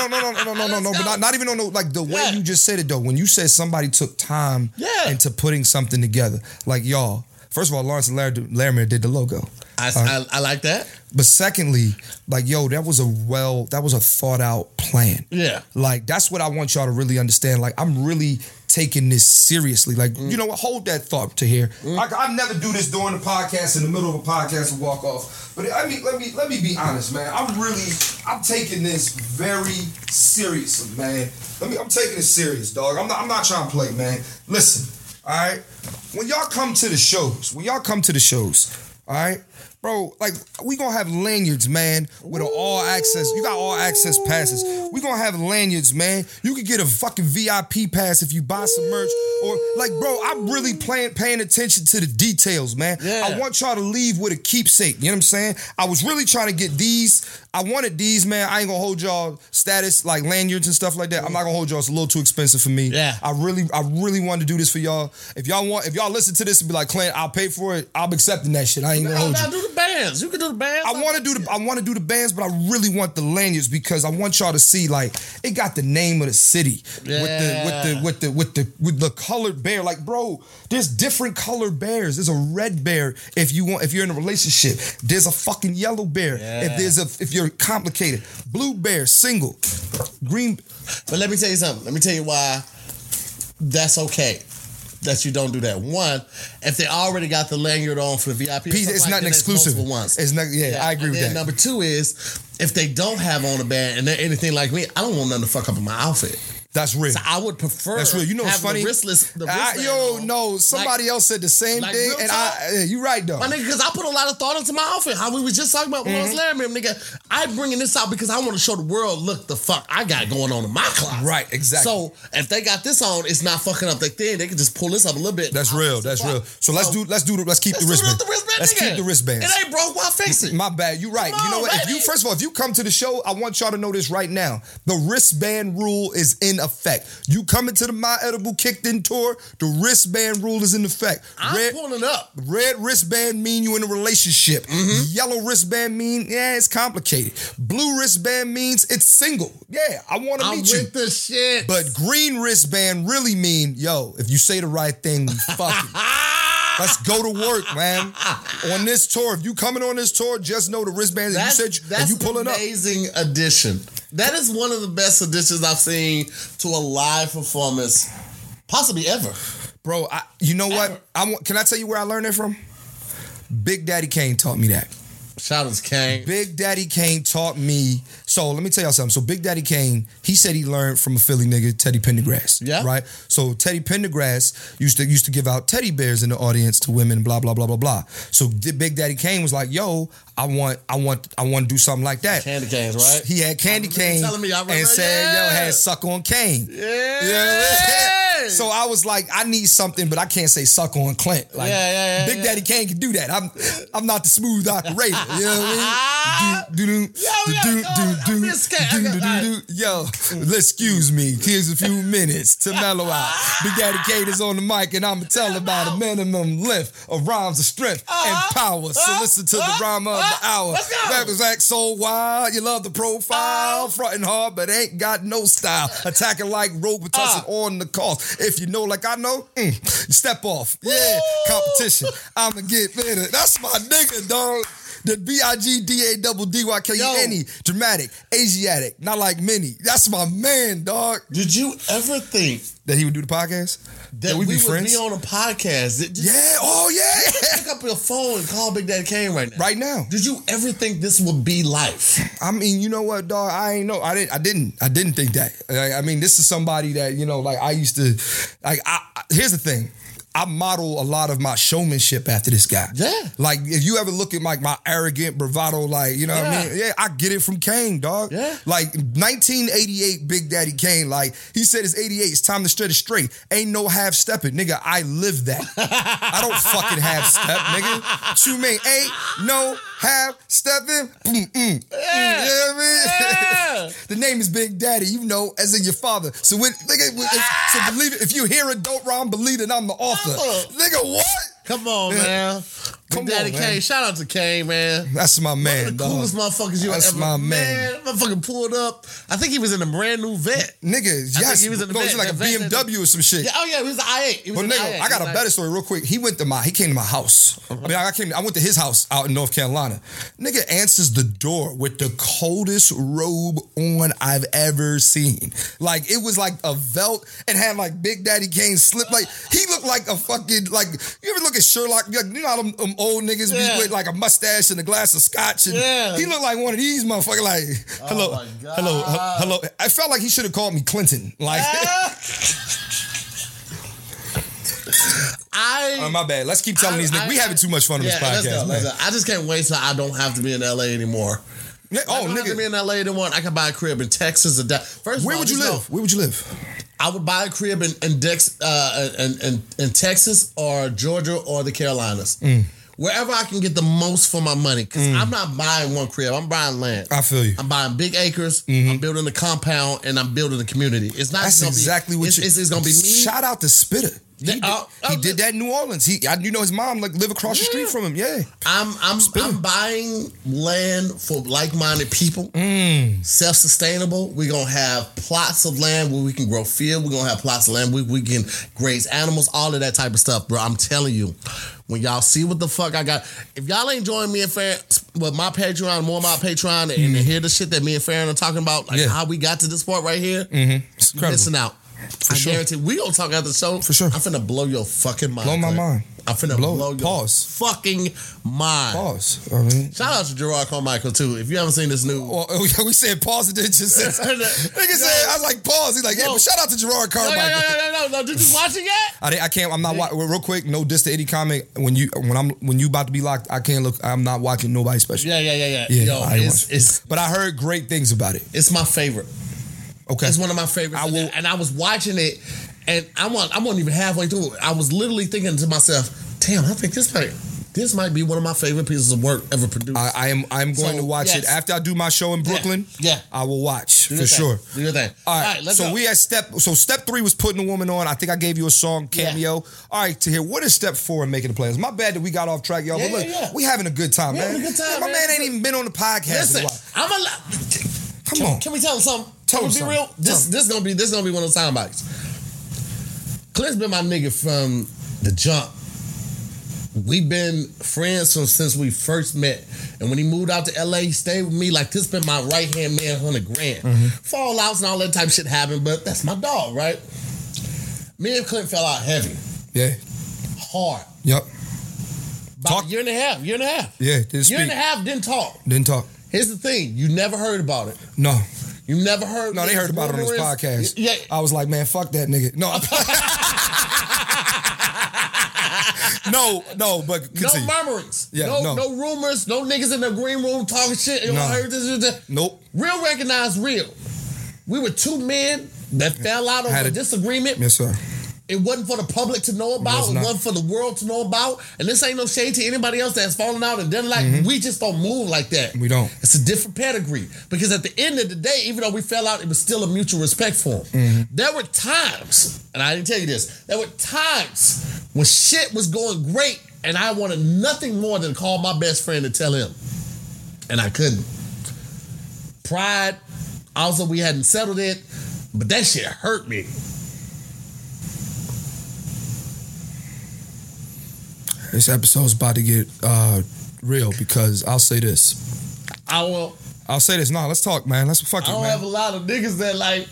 But not even on like the way you just said it though. When you said somebody took time into putting something together, like y'all. First of all, Lawrence and Larimer did the logo. I like that. But secondly, like, yo, that was a thought out plan. Yeah. Like, that's what I want y'all to really understand. Like, I'm really taking this seriously. Like, you know what? Hold that thought to here. I never do this during the podcast, in the middle of a podcast and walk off. But I mean, let me be honest, man. I'm taking this very seriously, man. I'm taking it serious, dog. I'm not trying to play, man. Listen, all right? When y'all come to the shows, all right? Bro, like, we gonna have lanyards, man, with an all access. You got all access passes. We gonna have lanyards, man. You can get a fucking VIP pass if you buy some merch. Or, like, bro, I'm really paying attention to the details, man. Yeah. I want y'all to leave with a keepsake. You know what I'm saying? I was really trying to get these. I wanted these, man. I ain't gonna hold y'all status, like lanyards and stuff like that. I'm not gonna hold y'all. It's a little too expensive for me. Yeah. I really wanted to do this for y'all. If y'all listen to this and be like, Clint, I'll pay for it, I'm accepting that shit. I ain't gonna hold you. Do the bands. You can do the bands. I want to do the bands, but I really want the lanyards because I want y'all to see, like, it got the name of the city with the colored bear. Like, bro, there's different colored bears. There's a red bear if you're in a relationship. There's a fucking yellow bear if you're complicated. Blue bear, single. Green. But let me tell you something. Let me tell you why that's okay that you don't do that. One, if they already got the lanyard on for the VIP, it's nothing exclusive. It's not. Yeah, I agree with that. Number two is if they don't have on a band and they're anything like me, I don't want nothing to fuck up in my outfit. That's real. So I would prefer. That's real. You know what's funny? Somebody else said the same thing, and you're right though. My nigga, because I put a lot of thought into my outfit. How we was just talking about when I was Larry, nigga. I bringing this out because I want to show the world, look, the fuck I got going on in my closet. Right, exactly. So if they got this on, it's not fucking up their thing. They can just pull this up a little bit. That's real. That's real. So let's keep the wristband. Let's keep the wristbands. It ain't broke. Why fix it? My bad. You right. You know what? If you come to the show, I want y'all to know this right now. The wristband rule is in effect. You coming to the My Edible Kicked In tour, the wristband rule is in effect. I'm pulling up. Red wristband mean you in a relationship. Mm-hmm. Yellow wristband mean, it's complicated. Blue wristband means it's single. Yeah, I want to meet you. I'm with the shit. But green wristband really mean, yo, if you say the right thing, we fucking. Let's go to work, man. On this tour, if you coming on this tour, just know the wristband that you said and you pulling up. That's an amazing addition. That is one of the best additions I've seen to a live performance, possibly ever. Bro, you know what? Can I tell you where I learned it from? Big Daddy Kane taught me that. Shout out to Kane. Big Daddy Kane taught me. So let me tell y'all something. So Big Daddy Kane, he said he learned from a Philly nigga, Teddy Pendergrass. Yeah. Right? So Teddy Pendergrass used to give out teddy bears in the audience to women, blah, blah, blah, blah, blah. So Big Daddy Kane was like, yo, I want to do something like that. Candy canes, right? He had candy cane and said, yo, had suck on cane. Yeah. So I was like, I need something, but I can't say suck on Clint. Like, Big Daddy Kane can do that. I'm not the smooth operator. You know what I mean? Yo, excuse me. Here's a few minutes to mellow out. Big Daddy Kane is on the mic, and I'm going to tell about a minimum length of rhymes of strength and power. So listen to the rhyme of the hour. Rappers act so wild. You love the profile. Fronting hard, but ain't got no style. Attacking like Robitussin on the cost. If you know like I know, step off. Yeah, competition. I'ma get better. That's my nigga, dog. The BIGDADDYK, any dramatic, Asiatic, not like many. That's my man, dog. Did you ever think that he would do the podcast? That we would be on a podcast? Pick up your phone and call Big Daddy Kane right now. Right now. Did you ever think this would be life? I mean, you know what, dog? I ain't know. I didn't think that. I mean, this is somebody that, you know, like I used to, like, here's the thing. I model a lot of my showmanship after this guy. Yeah. Like, if you ever look at my arrogant bravado, like, you know what I mean? Yeah, I get it from Kane, dog. Yeah. Like, 1988 Big Daddy Kane, like, he said it's 88, it's time to straight it straight. Ain't no half-stepping. Nigga, I live that. I don't fucking half-step, nigga. You mean ain't no half-stepping? Yeah. You know what I mean? The name is Big Daddy, you know, as in your father. So so believe it, if you hear a dope rhyme, believe it, I'm the author. Nigga, what? Come on, man. Big Daddy Kane. Shout out to Kane, man. That's my man, one of the coolest motherfuckers you That's ever. my man. Motherfucker pulled up. I think he was in a brand new vet. Nigga, yes. He was in the no, vet. It was like a BMW or some shit. Yeah, he was an I-8. But nigga, I got a better story real quick. He came to my house. I mean, I went to his house out in North Carolina. Nigga answers the door with the coldest robe on I've ever seen. Like, it was like a velt and had like Big Daddy Kane slip. Like, he looked like a fucking, like, you ever look at Sherlock? Like, you know how them old niggas be with like a mustache and a glass of scotch? And he looked like one of these motherfuckers. Like, hello. I felt like he should have called me Clinton. Like, I my bad. Let's keep telling these niggas. We having too much fun on this podcast, man. I just can't wait till I don't have to be in LA anymore. Yeah, I don't have to be in LA anymore. I can buy a crib in Texas or First, where would you live? Where would you live? I would buy a crib in Texas or Georgia or the Carolinas. Wherever I can get the most for my money. Because I'm not buying one crib. I'm buying land. I feel you. I'm buying big acres. I'm building a compound and I'm building a community. It's not. That's exactly what it's going to be me. Shout out to Spitter. He did that in New Orleans. You know his mom live across the street from him. Yeah, I'm buying land for like-minded people, self-sustainable. We're gonna have plots of land where we can grow field. We're gonna have plots of land where we can graze animals. All of that type of stuff, bro. I'm telling you, when y'all see what the fuck I got, if y'all ain't joining me and Farron with my Patreon, more my Patreon, and hear the shit that me and Farron are talking about, like how we got to this part right here, it's incredible. Missing out. I guarantee we gonna talk after the show. For sure. I'm finna blow your fucking mind. Blow my mind. I'm finna blow your fucking mind. Pause. Shout out to Gerard Carmichael too. If you haven't seen this new, we said pause. It didn't just say. Nigga said I was like pause. He's like, yeah, but shout out to Gerard Carmichael. No. Did you watch it yet? I can't. I'm not watching. Real quick, no diss to any comment. When you about to be locked, I can't look. I'm not watching nobody special. Yeah. Yo, but I heard great things about it. It's my favorite. Okay, it's one of my favorites. And I was watching it, and I wasn't even halfway through it. I was literally thinking to myself, "Damn, I think this might be one of my favorite pieces of work ever produced." I'm going to watch it after I do my show in Brooklyn. Yeah. I will watch for sure. Do your thing. All right, let's go. We at step 3 was putting a woman on. I think I gave you a song cameo. All right, to hear what is step 4 in making the plans. My bad that we got off track, y'all. But look, we having a good time, man. Having a good time, my man ain't even been on the podcast in a while. Come on. Can we tell him something? Be real. This gonna be one of the sound bites. Clint's been my nigga from the jump. We've been friends since we first met. And when he moved out to LA, he stayed with me. Like, this been my right-hand man, $100 grand. Fallouts and all that type of shit happened, but that's my dog, right? Me and Clint fell out heavy. Yeah. Hard. Yep. About a year and a half. Yeah, year and a half, didn't talk. Here's the thing. You never heard about it. No. You never heard. No, they heard about it on this podcast. Yeah. I was like, man, fuck that nigga. No. no, but continue. No murmurings. Yeah, no rumors. No niggas in the green room talking shit. You heard this. Nope. Real recognized real. We were two men that fell out over a disagreement. Yes, sir. It wasn't for the public to know about. It wasn't for the world to know about. And this ain't no shade to anybody else that's fallen out and done like. We just don't move like that. We don't. It's a different pedigree. Because at the end of the day, even though we fell out, it was still a mutual respect for him. There were times, and I didn't tell you this, there were times when shit was going great and I wanted nothing more than to call my best friend and tell him. And I couldn't. Pride, also we hadn't settled it, but that shit hurt me. This episode's about to get real because I'll say this. I'll say this. No, let's talk, man. Let's fuck it, man. I don't have a lot of niggas that like,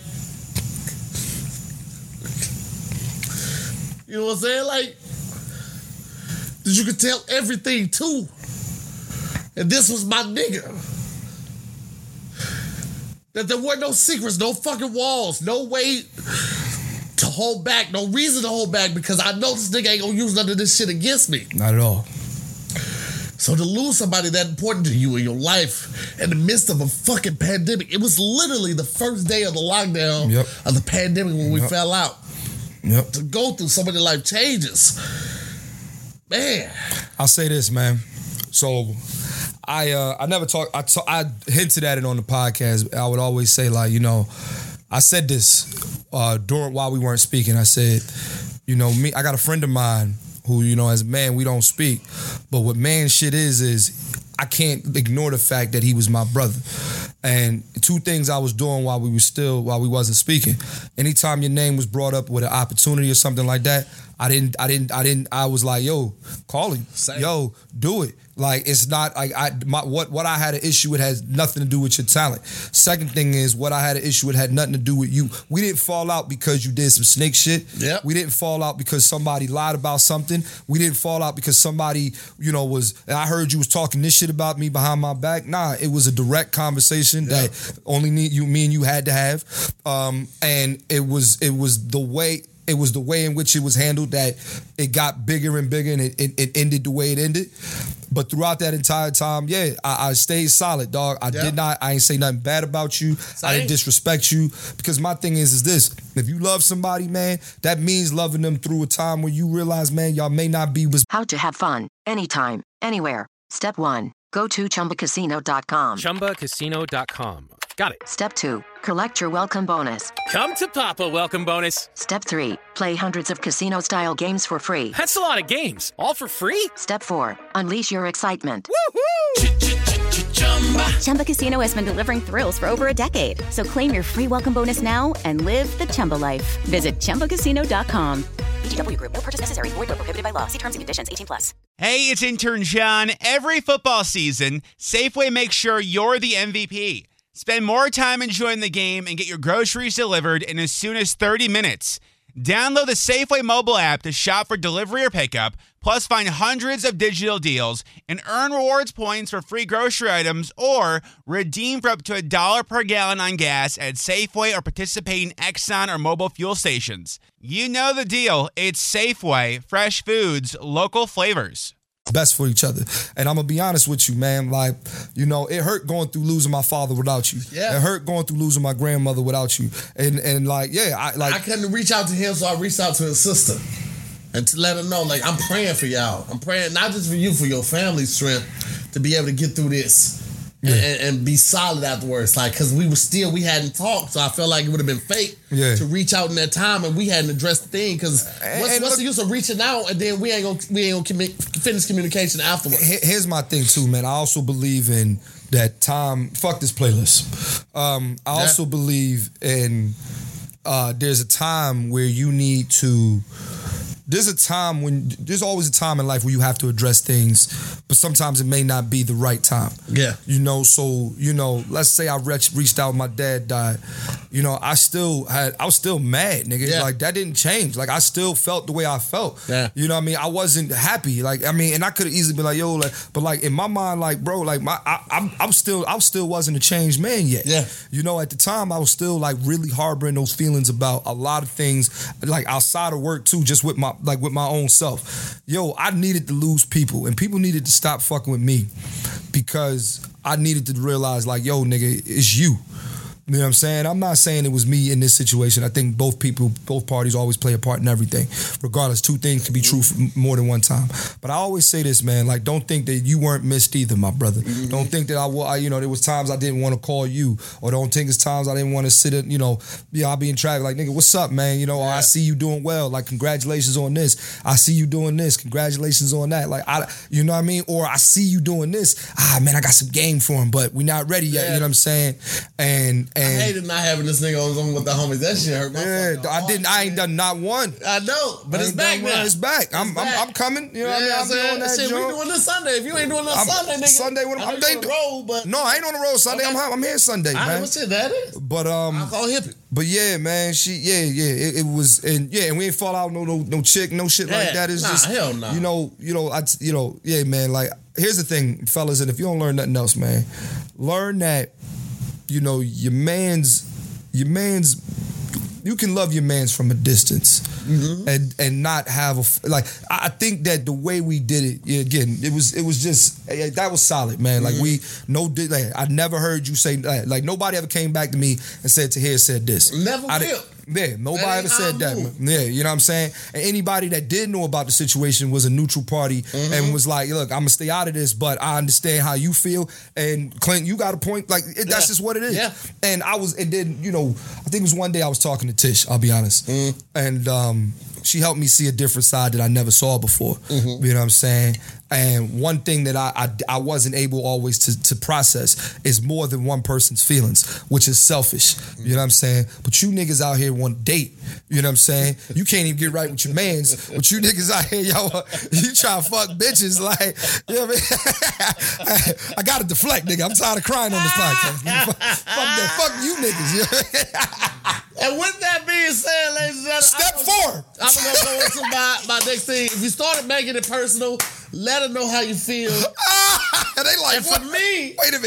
you know what I'm saying? Like, that you could tell everything to. And this was my nigga. That there were no secrets, no fucking walls, no way to hold back, no reason to hold back because I know this nigga ain't gonna use none of this shit against me. Not at all. So to lose somebody that important to you in your life in the midst of a fucking pandemic, it was literally the first day of the lockdown of the pandemic when we fell out. To go through so many life changes. Man. I'll say this, man. So I never talk. I hinted at it on the podcast. I would always say, like, you know, I said this while we weren't speaking. I said, you know, me. I got a friend of mine who, you know, as a man, we don't speak. But what man shit is I can't ignore the fact that he was my brother. And two things I was doing while we wasn't speaking. Anytime your name was brought up with an opportunity or something like that, I was like, yo, call him. Yo, do it. Like, it's not like what I had an issue with has nothing to do with your talent. Second thing is, what I had an issue with had nothing to do with you. We didn't fall out because you did some snake shit. Yep. We didn't fall out because somebody lied about something. We didn't fall out because somebody, you know, I heard you was talking this shit about me behind my back. Nah, it was a direct conversation that only me and you had to have. And it was the way it was the way in which it was handled that it got bigger and bigger and it ended the way it ended. But throughout that entire time, I stayed solid, dog. I ain't say nothing bad about you. I didn't disrespect you. Because my thing is this. If you love somebody, man, that means loving them through a time where you realize, man, y'all may not be How to have fun, anytime, anywhere. Step 1. Go to ChumbaCasino.com. ChumbaCasino.com. Got it. Step 2. Collect your welcome bonus. Come to Papa welcome bonus. Step 3. Play hundreds of casino-style games for free. That's a lot of games. All for free? Step 4. Unleash your excitement. Woohoo! Chumba Casino has been delivering thrills for over a decade. So claim your free welcome bonus now and live the Chumba life. Visit ChumbaCasino.com. VGW Group. No purchase necessary. Void where prohibited by law. See terms and conditions. 18+. Hey, it's intern John. Every football season, Safeway makes sure you're the MVP. Spend more time enjoying the game and get your groceries delivered in as soon as 30 minutes. Download the Safeway mobile app to shop for delivery or pickup, plus find hundreds of digital deals and earn rewards points for free grocery items or redeem for up to $1 per gallon on gas at Safeway or participating Exxon or mobile fuel stations. You know the deal. It's Safeway. Fresh foods, local flavors. best for each other. And I'm gonna be honest with you, man. Like, you know, it hurt going through losing my father without you. Yeah. It hurt going through losing my grandmother without you. And like, yeah, I couldn't reach out to him, so I reached out to his sister. And to let her know, like, I'm praying for y'all. I'm praying not just for you, for your family's strength to be able to get through this. And be solid afterwards, like, because we hadn't talked, so I felt like it would have been fake to reach out in that time, and we hadn't addressed the thing. Because what's the use of reaching out and then we ain't gonna finish communication afterwards? Here's my thing too, man. I also believe in that time. Fuck this playlist. I also believe in there's a time where you need to. There's always a time in life where you have to address things, but sometimes it may not be the right time. Yeah. You know, so, you know, let's say I reached out, my dad died. You know, I was still mad, nigga. Yeah. Like, that didn't change. Like, I still felt the way I felt. Yeah. You know what I mean? I wasn't happy. Like, I mean, and I could have easily been like, yo, like, but like in my mind, like, bro, like I still wasn't a changed man yet. Yeah. You know, at the time I was still like really harboring those feelings about a lot of things, like outside of work too, just with my own self. Yo, I needed to lose people, and people needed to stop fucking with me because I needed to realize, like, yo, nigga, it's you. You know what I'm saying? I'm not saying it was me in this situation. I think both parties always play a part in everything. Regardless, two things can be true for more than one time. But I always say this, man, like, don't think that you weren't missed either, my brother. Mm-hmm. Don't think that there was times I didn't want to call you, or don't think it's times I didn't want to sit at, I'll be in traffic, like, nigga, what's up, man? You know, I see you doing well. Like, congratulations on this. I see you doing this. Congratulations on that. Like, you know what I mean? Or I see you doing this. Man, I got some game for him, but we're not ready yet. You know what I'm saying? And I hated not having this nigga on with the homies. That shit hurt my fucking heart. I ain't done not one. I know, but it's back now. It's back. I'm coming. You know what I mean? I'm doing that shit. We doing this Sunday. If you ain't doing this Sunday, nigga. Sunday when I'm on the road, but no, I ain't on the road Sunday. Okay. I'm here Sunday, man. I know what shit that is. But I'll call hippie. But yeah, man, it was, and we ain't fall out no chick, no shit like that. It's just hell no. Yeah, man. Like, here's the thing, fellas, and if you don't learn nothing else, man, learn that, your man's, you can love your man's from a distance, and not have I think that the way we did it, again, it was just that was solid, man. Like, I never heard you say that. Like, nobody ever came back to me and said Tahir said this. Never will. Yeah, nobody ever said that. Yeah, you know what I'm saying? And anybody that did know about the situation was a neutral party and was like, look, I'm going to stay out of this, but I understand how you feel. And Clint, you got a point. Like, that's just what it is. Yeah. And I think it was one day I was talking to Tish, I'll be honest. And she helped me see a different side that I never saw before. You know what I'm saying? And one thing that I wasn't able always to process is more than one person's feelings, which is selfish. You know what I'm saying? But you niggas out here want to date. You know what I'm saying? You can't even get right with your mans. But you niggas out here, you try to fuck bitches like, you know what I mean? I got to deflect, nigga. I'm tired of crying on this podcast. Fuck that. Fuck you niggas. And with that being said, ladies and gentlemen, Step 4. I'm going to go into my next thing. If you started making it personal, let her know how you feel. They like, and for me, wait a minute.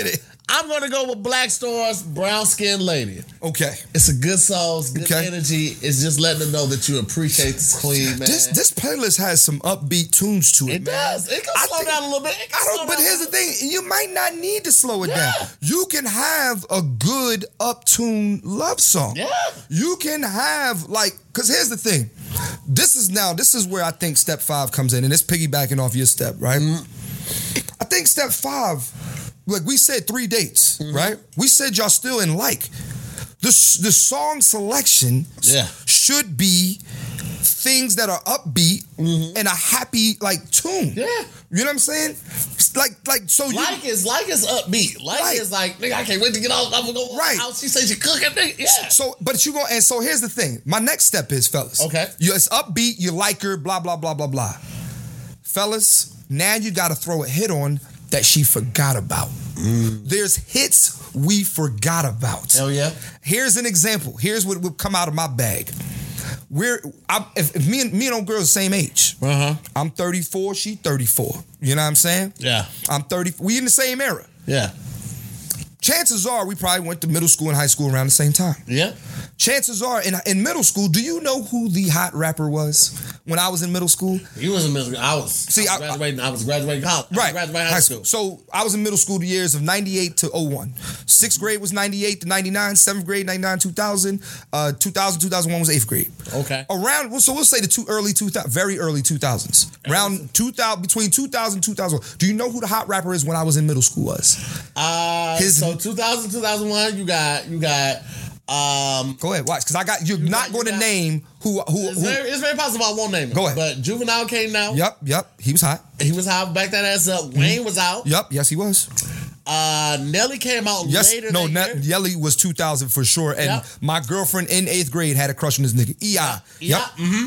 I'm gonna go with Black Star's Brown Skin Lady. Okay. It's a good song, it's good energy. It's just letting them know that you appreciate this queen, man. This playlist has some upbeat tunes to it, It man. does. It can slow down a little bit. But here's the thing: you might not need to slow it down. You can have a good uptune love song. Yeah. You can have because here's the thing: this is where I think step 5 comes in, and it's piggybacking off your step, right? I think step 5, like we said, 3 dates, right? We said y'all still in the song selection should be things that are upbeat and a happy tune. Yeah. You know what I'm saying? So is upbeat. Is like, nigga, I can't wait to get out. I'm gonna go out. She says you're cooking, nigga. Yeah. So here's the thing. My next step is, fellas. Okay. It's upbeat, you like her, blah, blah, blah, blah, blah. Fellas, now you gotta throw a hit on that she forgot about. There's hits we forgot about. Hell yeah. Here's an example. Here's what would come out of my bag. If me and old girls the same age. I'm 34, she 34. You know what I'm saying? Yeah. I'm 30. We in the same era. Yeah. Chances are we probably went to middle school and high school around the same time. Yeah. Chances are in middle school, do you know who the hot rapper was when I was in middle school? You was in middle school. I was graduating college. Right. Graduating high school. So I was in middle school the years of 98 to 01. 6th grade was 98 to 99. 7th grade, 99, 2000. 2001 was 8th grade. Okay. So we'll say the very early 2000s. Around 2000, between 2000 and 2001. Do you know who the hot rapper is when I was in middle school was? So 2000, 2001, you got go ahead, watch, because you're not going to name who. It's very possible I won't name him. Go ahead. But Juvenile came now. Yep. He was hot. He was hot. Back that ass up. Wayne was out. Yep. Yes, he was. Nelly came out later. No, Nelly was 2000 for sure. And my girlfriend in 8th grade had a crush on this nigga. E.I. Yep.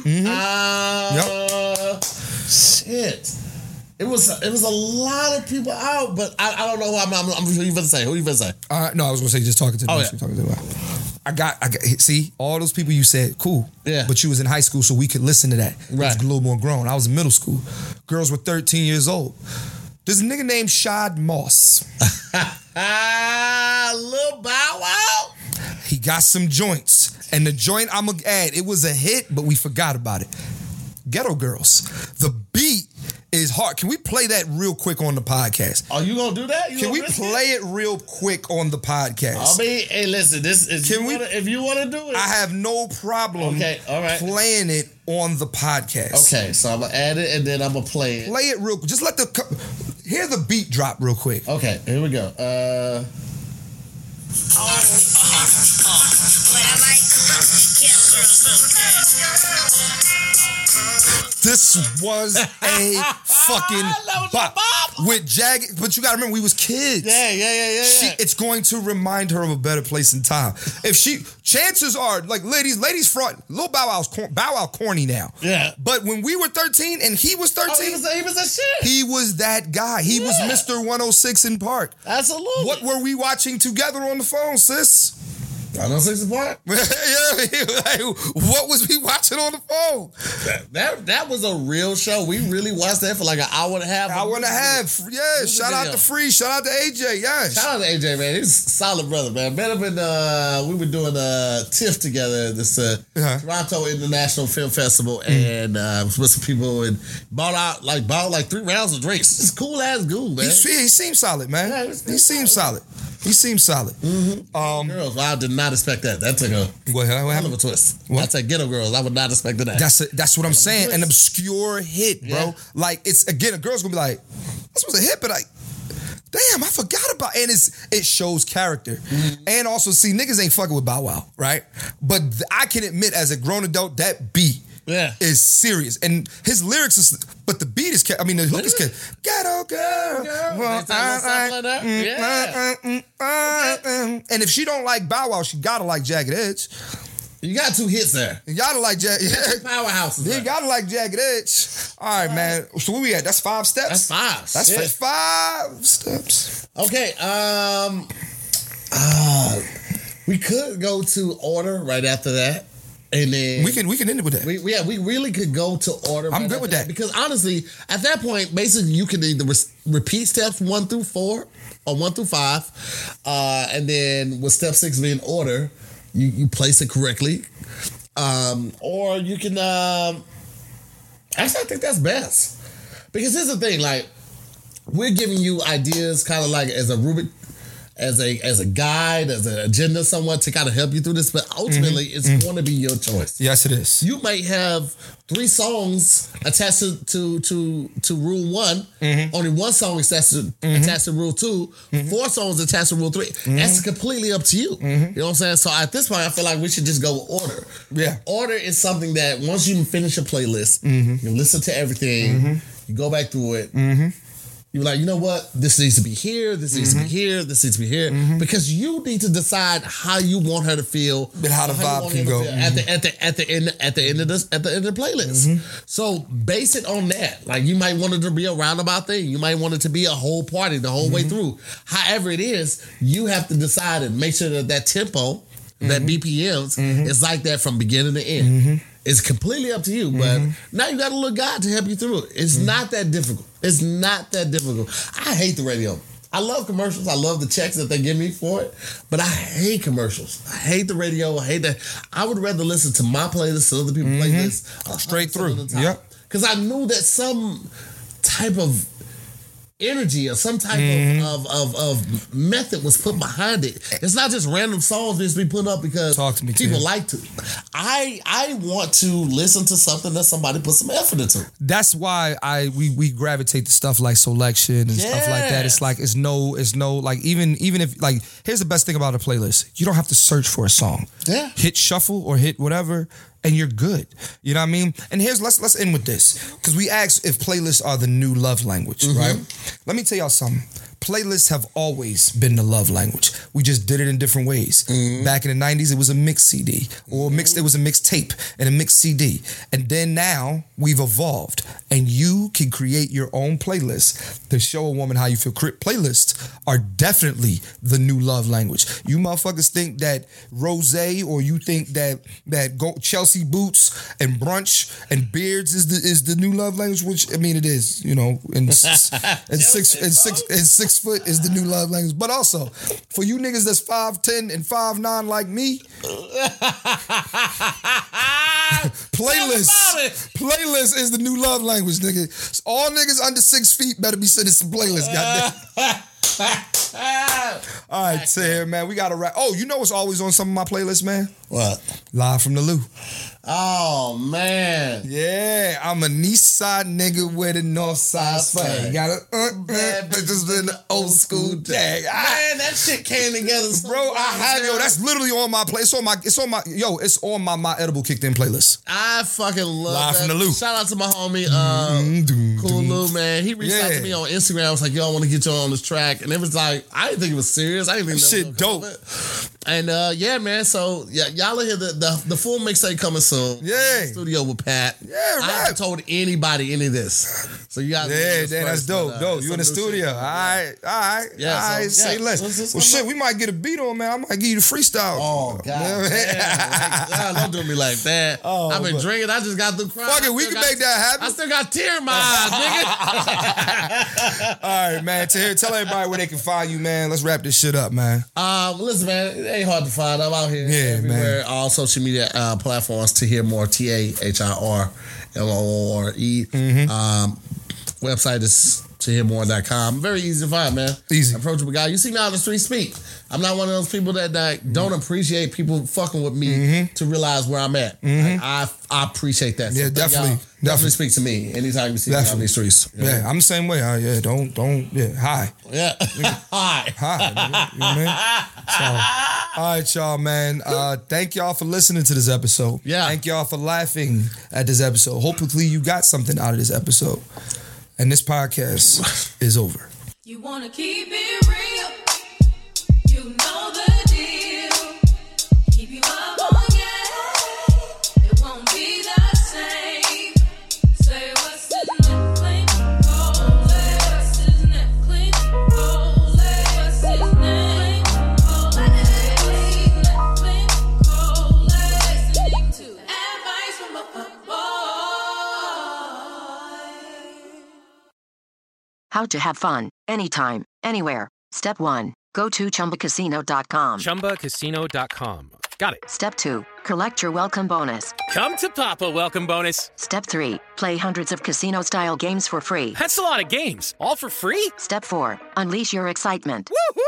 Shit. It was a lot of people out, but I don't know who I'm sure you better say. Who you better say? No, I was gonna say just talking to the I got see all those people you said cool. Yeah. But you was in high school, so we could listen to that. Right. It was a little more grown. I was in middle school. Girls were 13 years old. There's a nigga named Shad Moss. Lil Bow Wow. He got some joints, and the joint I'm gonna add, it was a hit, but we forgot about it. Ghetto Girls. The beat is hard. Can we play that real quick on the podcast? Are you gonna do that? Can we play it real quick on the podcast? I mean, hey, listen, this is. If you want to do it, I have no problem. Okay, all right. Playing it on the podcast. Okay, so I'm gonna add it and then I'm gonna play it. Play it real quick. Just hear the beat drop real quick. Okay, here we go. This was a fucking bop with Jagged, but you gotta remember we was kids. Yeah. It's going to remind her of a better place in time. Chances are, ladies front, Lil Bow Wow corny now. Yeah. But when we were 13 and he was 13, he was a shit. He was that guy. He was Mr. 106 in Park. Absolutely. What were we watching together on the phone, sis? 106 in Park? What was we watching on the phone? That was a real show. We really watched that for like an hour and a half. Yeah. Shout out to Free. Shout out to AJ. Yes. Shout out to AJ, man. He's a solid brother, man. We were doing TIFF together, this Toronto International Film Festival, and with some people, and bought like 3 rounds of drinks. It's cool ass dude, man. He seems solid, man. Yeah, he seems solid. He seems solid. Girls, I did not expect that. That took a hell of a twist. I said Ghetto Girls. I would not expect that. That's what I'm saying. An obscure hit, bro. Yeah. Like, it's, again, a girl's gonna be like, this was a hit, but damn, I forgot about it. And it shows character. And also, see, niggas ain't fucking with Bow Wow, right? But I can admit, as a grown adult, that beat is serious. And his lyrics is, but the beat is, the hook is, Ghetto Girl. And if she don't like Bow Wow, she gotta like Jagged Edge. You got 2 hits there. You gotta like Jagged Edge. Powerhouses. You gotta like Jagged Edge. All right, man. So where we at? That's 5 steps? That's 5. That's 5 steps. Okay. We could go to order right after that. And then we can end it with that. We really could go to order. I'm good with that. Because honestly, at that point, basically you can either repeat steps 1 through 4, or 1 through 5. And then with step 6 being order, you place it correctly. Or you can, actually I think that's best. Because here's the thing, like, we're giving you ideas kind of like as a rubric, as a guide, as an agenda somewhat to kind of help you through this, but ultimately it's going to be your choice. Yes, it is. You might have 3 songs attached to rule 1, only 1 song attached to rule 2, 4 songs attached to rule 3. That's completely up to you. You know what I'm saying? So at this point, I feel like we should just go with order. Yeah. Order is something that once you finish your playlist, you listen to everything, you go back through it, you're like, you know what? This needs to be here. This needs to be here. This needs to be here. Because you need to decide how you want her to feel, and how the vibe can go at the end of the playlist. So base it on that. Like, you might want it to be a roundabout thing. You might want it to be a whole party the whole way through. However it is, you have to decide and make sure that tempo, that BPMs, is like that from beginning to end. It's completely up to you, but now you got a little guide to help you through it. It's not that difficult. It's not that difficult. I hate the radio. I love commercials. I love the checks that they give me for it, but I hate commercials. I hate the radio. I hate that. I would rather listen to my playlist than other people's playlists. Straight through. Yep. Because I knew that some type of energy or some type of method was put behind it. It's not just random songs just be put up because people like to. I want to listen to something that somebody put some effort into. That's why we gravitate to stuff like selection and stuff like that. It's like it's no like even if like, here's the best thing about a playlist. You don't have to search for a song. Yeah. Hit shuffle or hit whatever, and you're good. You know what I mean? And let's end with this. Because we asked if playlists are the new love language, right? Let me tell y'all something. Playlists have always been the love language. We just did it in different ways. Back in the 90s, it was a mixed CD. Or it was a mixed tape and a mixed CD. And then now, we've evolved. And you can create your own playlist to show a woman how you feel. Playlists are definitely the new love language. You motherfuckers think that rosé, or you think that Chelsea boots and brunch and beards is the new love language, which, I mean, it is, you know, and 6 foot is the new love language. But also, for you niggas that's 5'10" and 5'9" like me, playlist is the new love language, nigga. All niggas under 6 feet better be sending some playlists, goddamn. All right, Tahir, man, we gotta wrap. Oh, you know what's always on some of my playlists, man? What? Live from the Lou. Oh, man. Yeah, I'm a east side nigga with a north side swag. Got a bitches in the old school tag. Man, that shit came together. So bro, that's literally on my play. It's on my edible kicked in playlist. I fucking love Live that. from the Lou. Shout out to my homie, Cool Lou, man. He reached out to me on Instagram. I was like, yo, I want to get you on this track. And it was like, I didn't think it was serious. I didn't think that shit dope. And yeah, man. So y'all will hear the full mixtape coming soon. Yeah. Studio with Pat. Yeah, right. I haven't told anybody any of this. So you got that's dope. You in the studio. All right. Yeah, say less. Well, shit, we might get a beat on, man. I might give you the freestyle. Oh, God. Damn, don't do me like that. I've been drinking. I just got through crying. Fuck it, we can make that happen. I still got tear in my eyes, nigga. All right, man. Tahir, tell everybody where they can find you, man. Let's wrap this shit up, man. Listen, man, it ain't hard to find. I'm out here everywhere, man. All social media platforms. Tahir Moore, TAHIRMORE. Website is TahirMoore.com. Very easy to find, man. Easy. Approachable guy. You see me out on the street speak. I'm not one of those people that don't appreciate people fucking with me to realize where I'm at. Like, I appreciate that. Yeah, so definitely speak to me anytime you see me out on these streets. You know? Yeah, I'm the same way. Don't. Yeah, hi. Yeah, hi. Hi. You know what I mean? So, all right, y'all, man. Thank y'all for listening to this episode. Yeah. Thank y'all for laughing at this episode. Hopefully, you got something out of this episode. And this podcast is over. You wanna keep it real, you know the deal. Keep you up on game, it won't be the same. Say what's his name, clean, oh, what's his name, clean, oh, what's his name, oh, clean, oh, listening to advice from a football. How to have fun, anytime, anywhere. Step 1. Go to ChumbaCasino.com. ChumbaCasino.com. Got it. Step 2. Collect your welcome bonus. Come to Papa Welcome Bonus. Step 3. Play hundreds of casino-style games for free. That's a lot of games. All for free? Step 4. Unleash your excitement.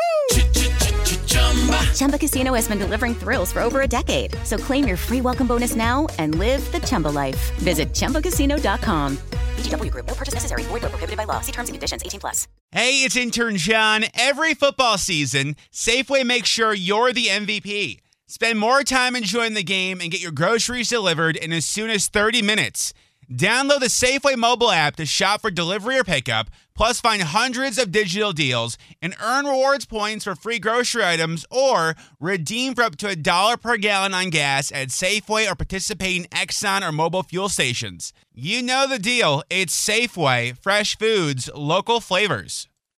Chumba Casino has been delivering thrills for over a decade. So claim your free welcome bonus now and live the Chumba life. Visit ChumbaCasino.com. VGW Group. No purchase necessary. Void where prohibited by law. See terms and conditions. 18+. Hey, it's intern John. Every football season, Safeway makes sure you're the MVP. Spend more time enjoying the game and get your groceries delivered in as soon as 30 minutes. Download the Safeway mobile app to shop for delivery or pickup, plus find hundreds of digital deals and earn rewards points for free grocery items or redeem for up to $1 per gallon on gas at Safeway or participating Exxon or mobile fuel stations. You know the deal. It's Safeway, fresh foods, local flavors.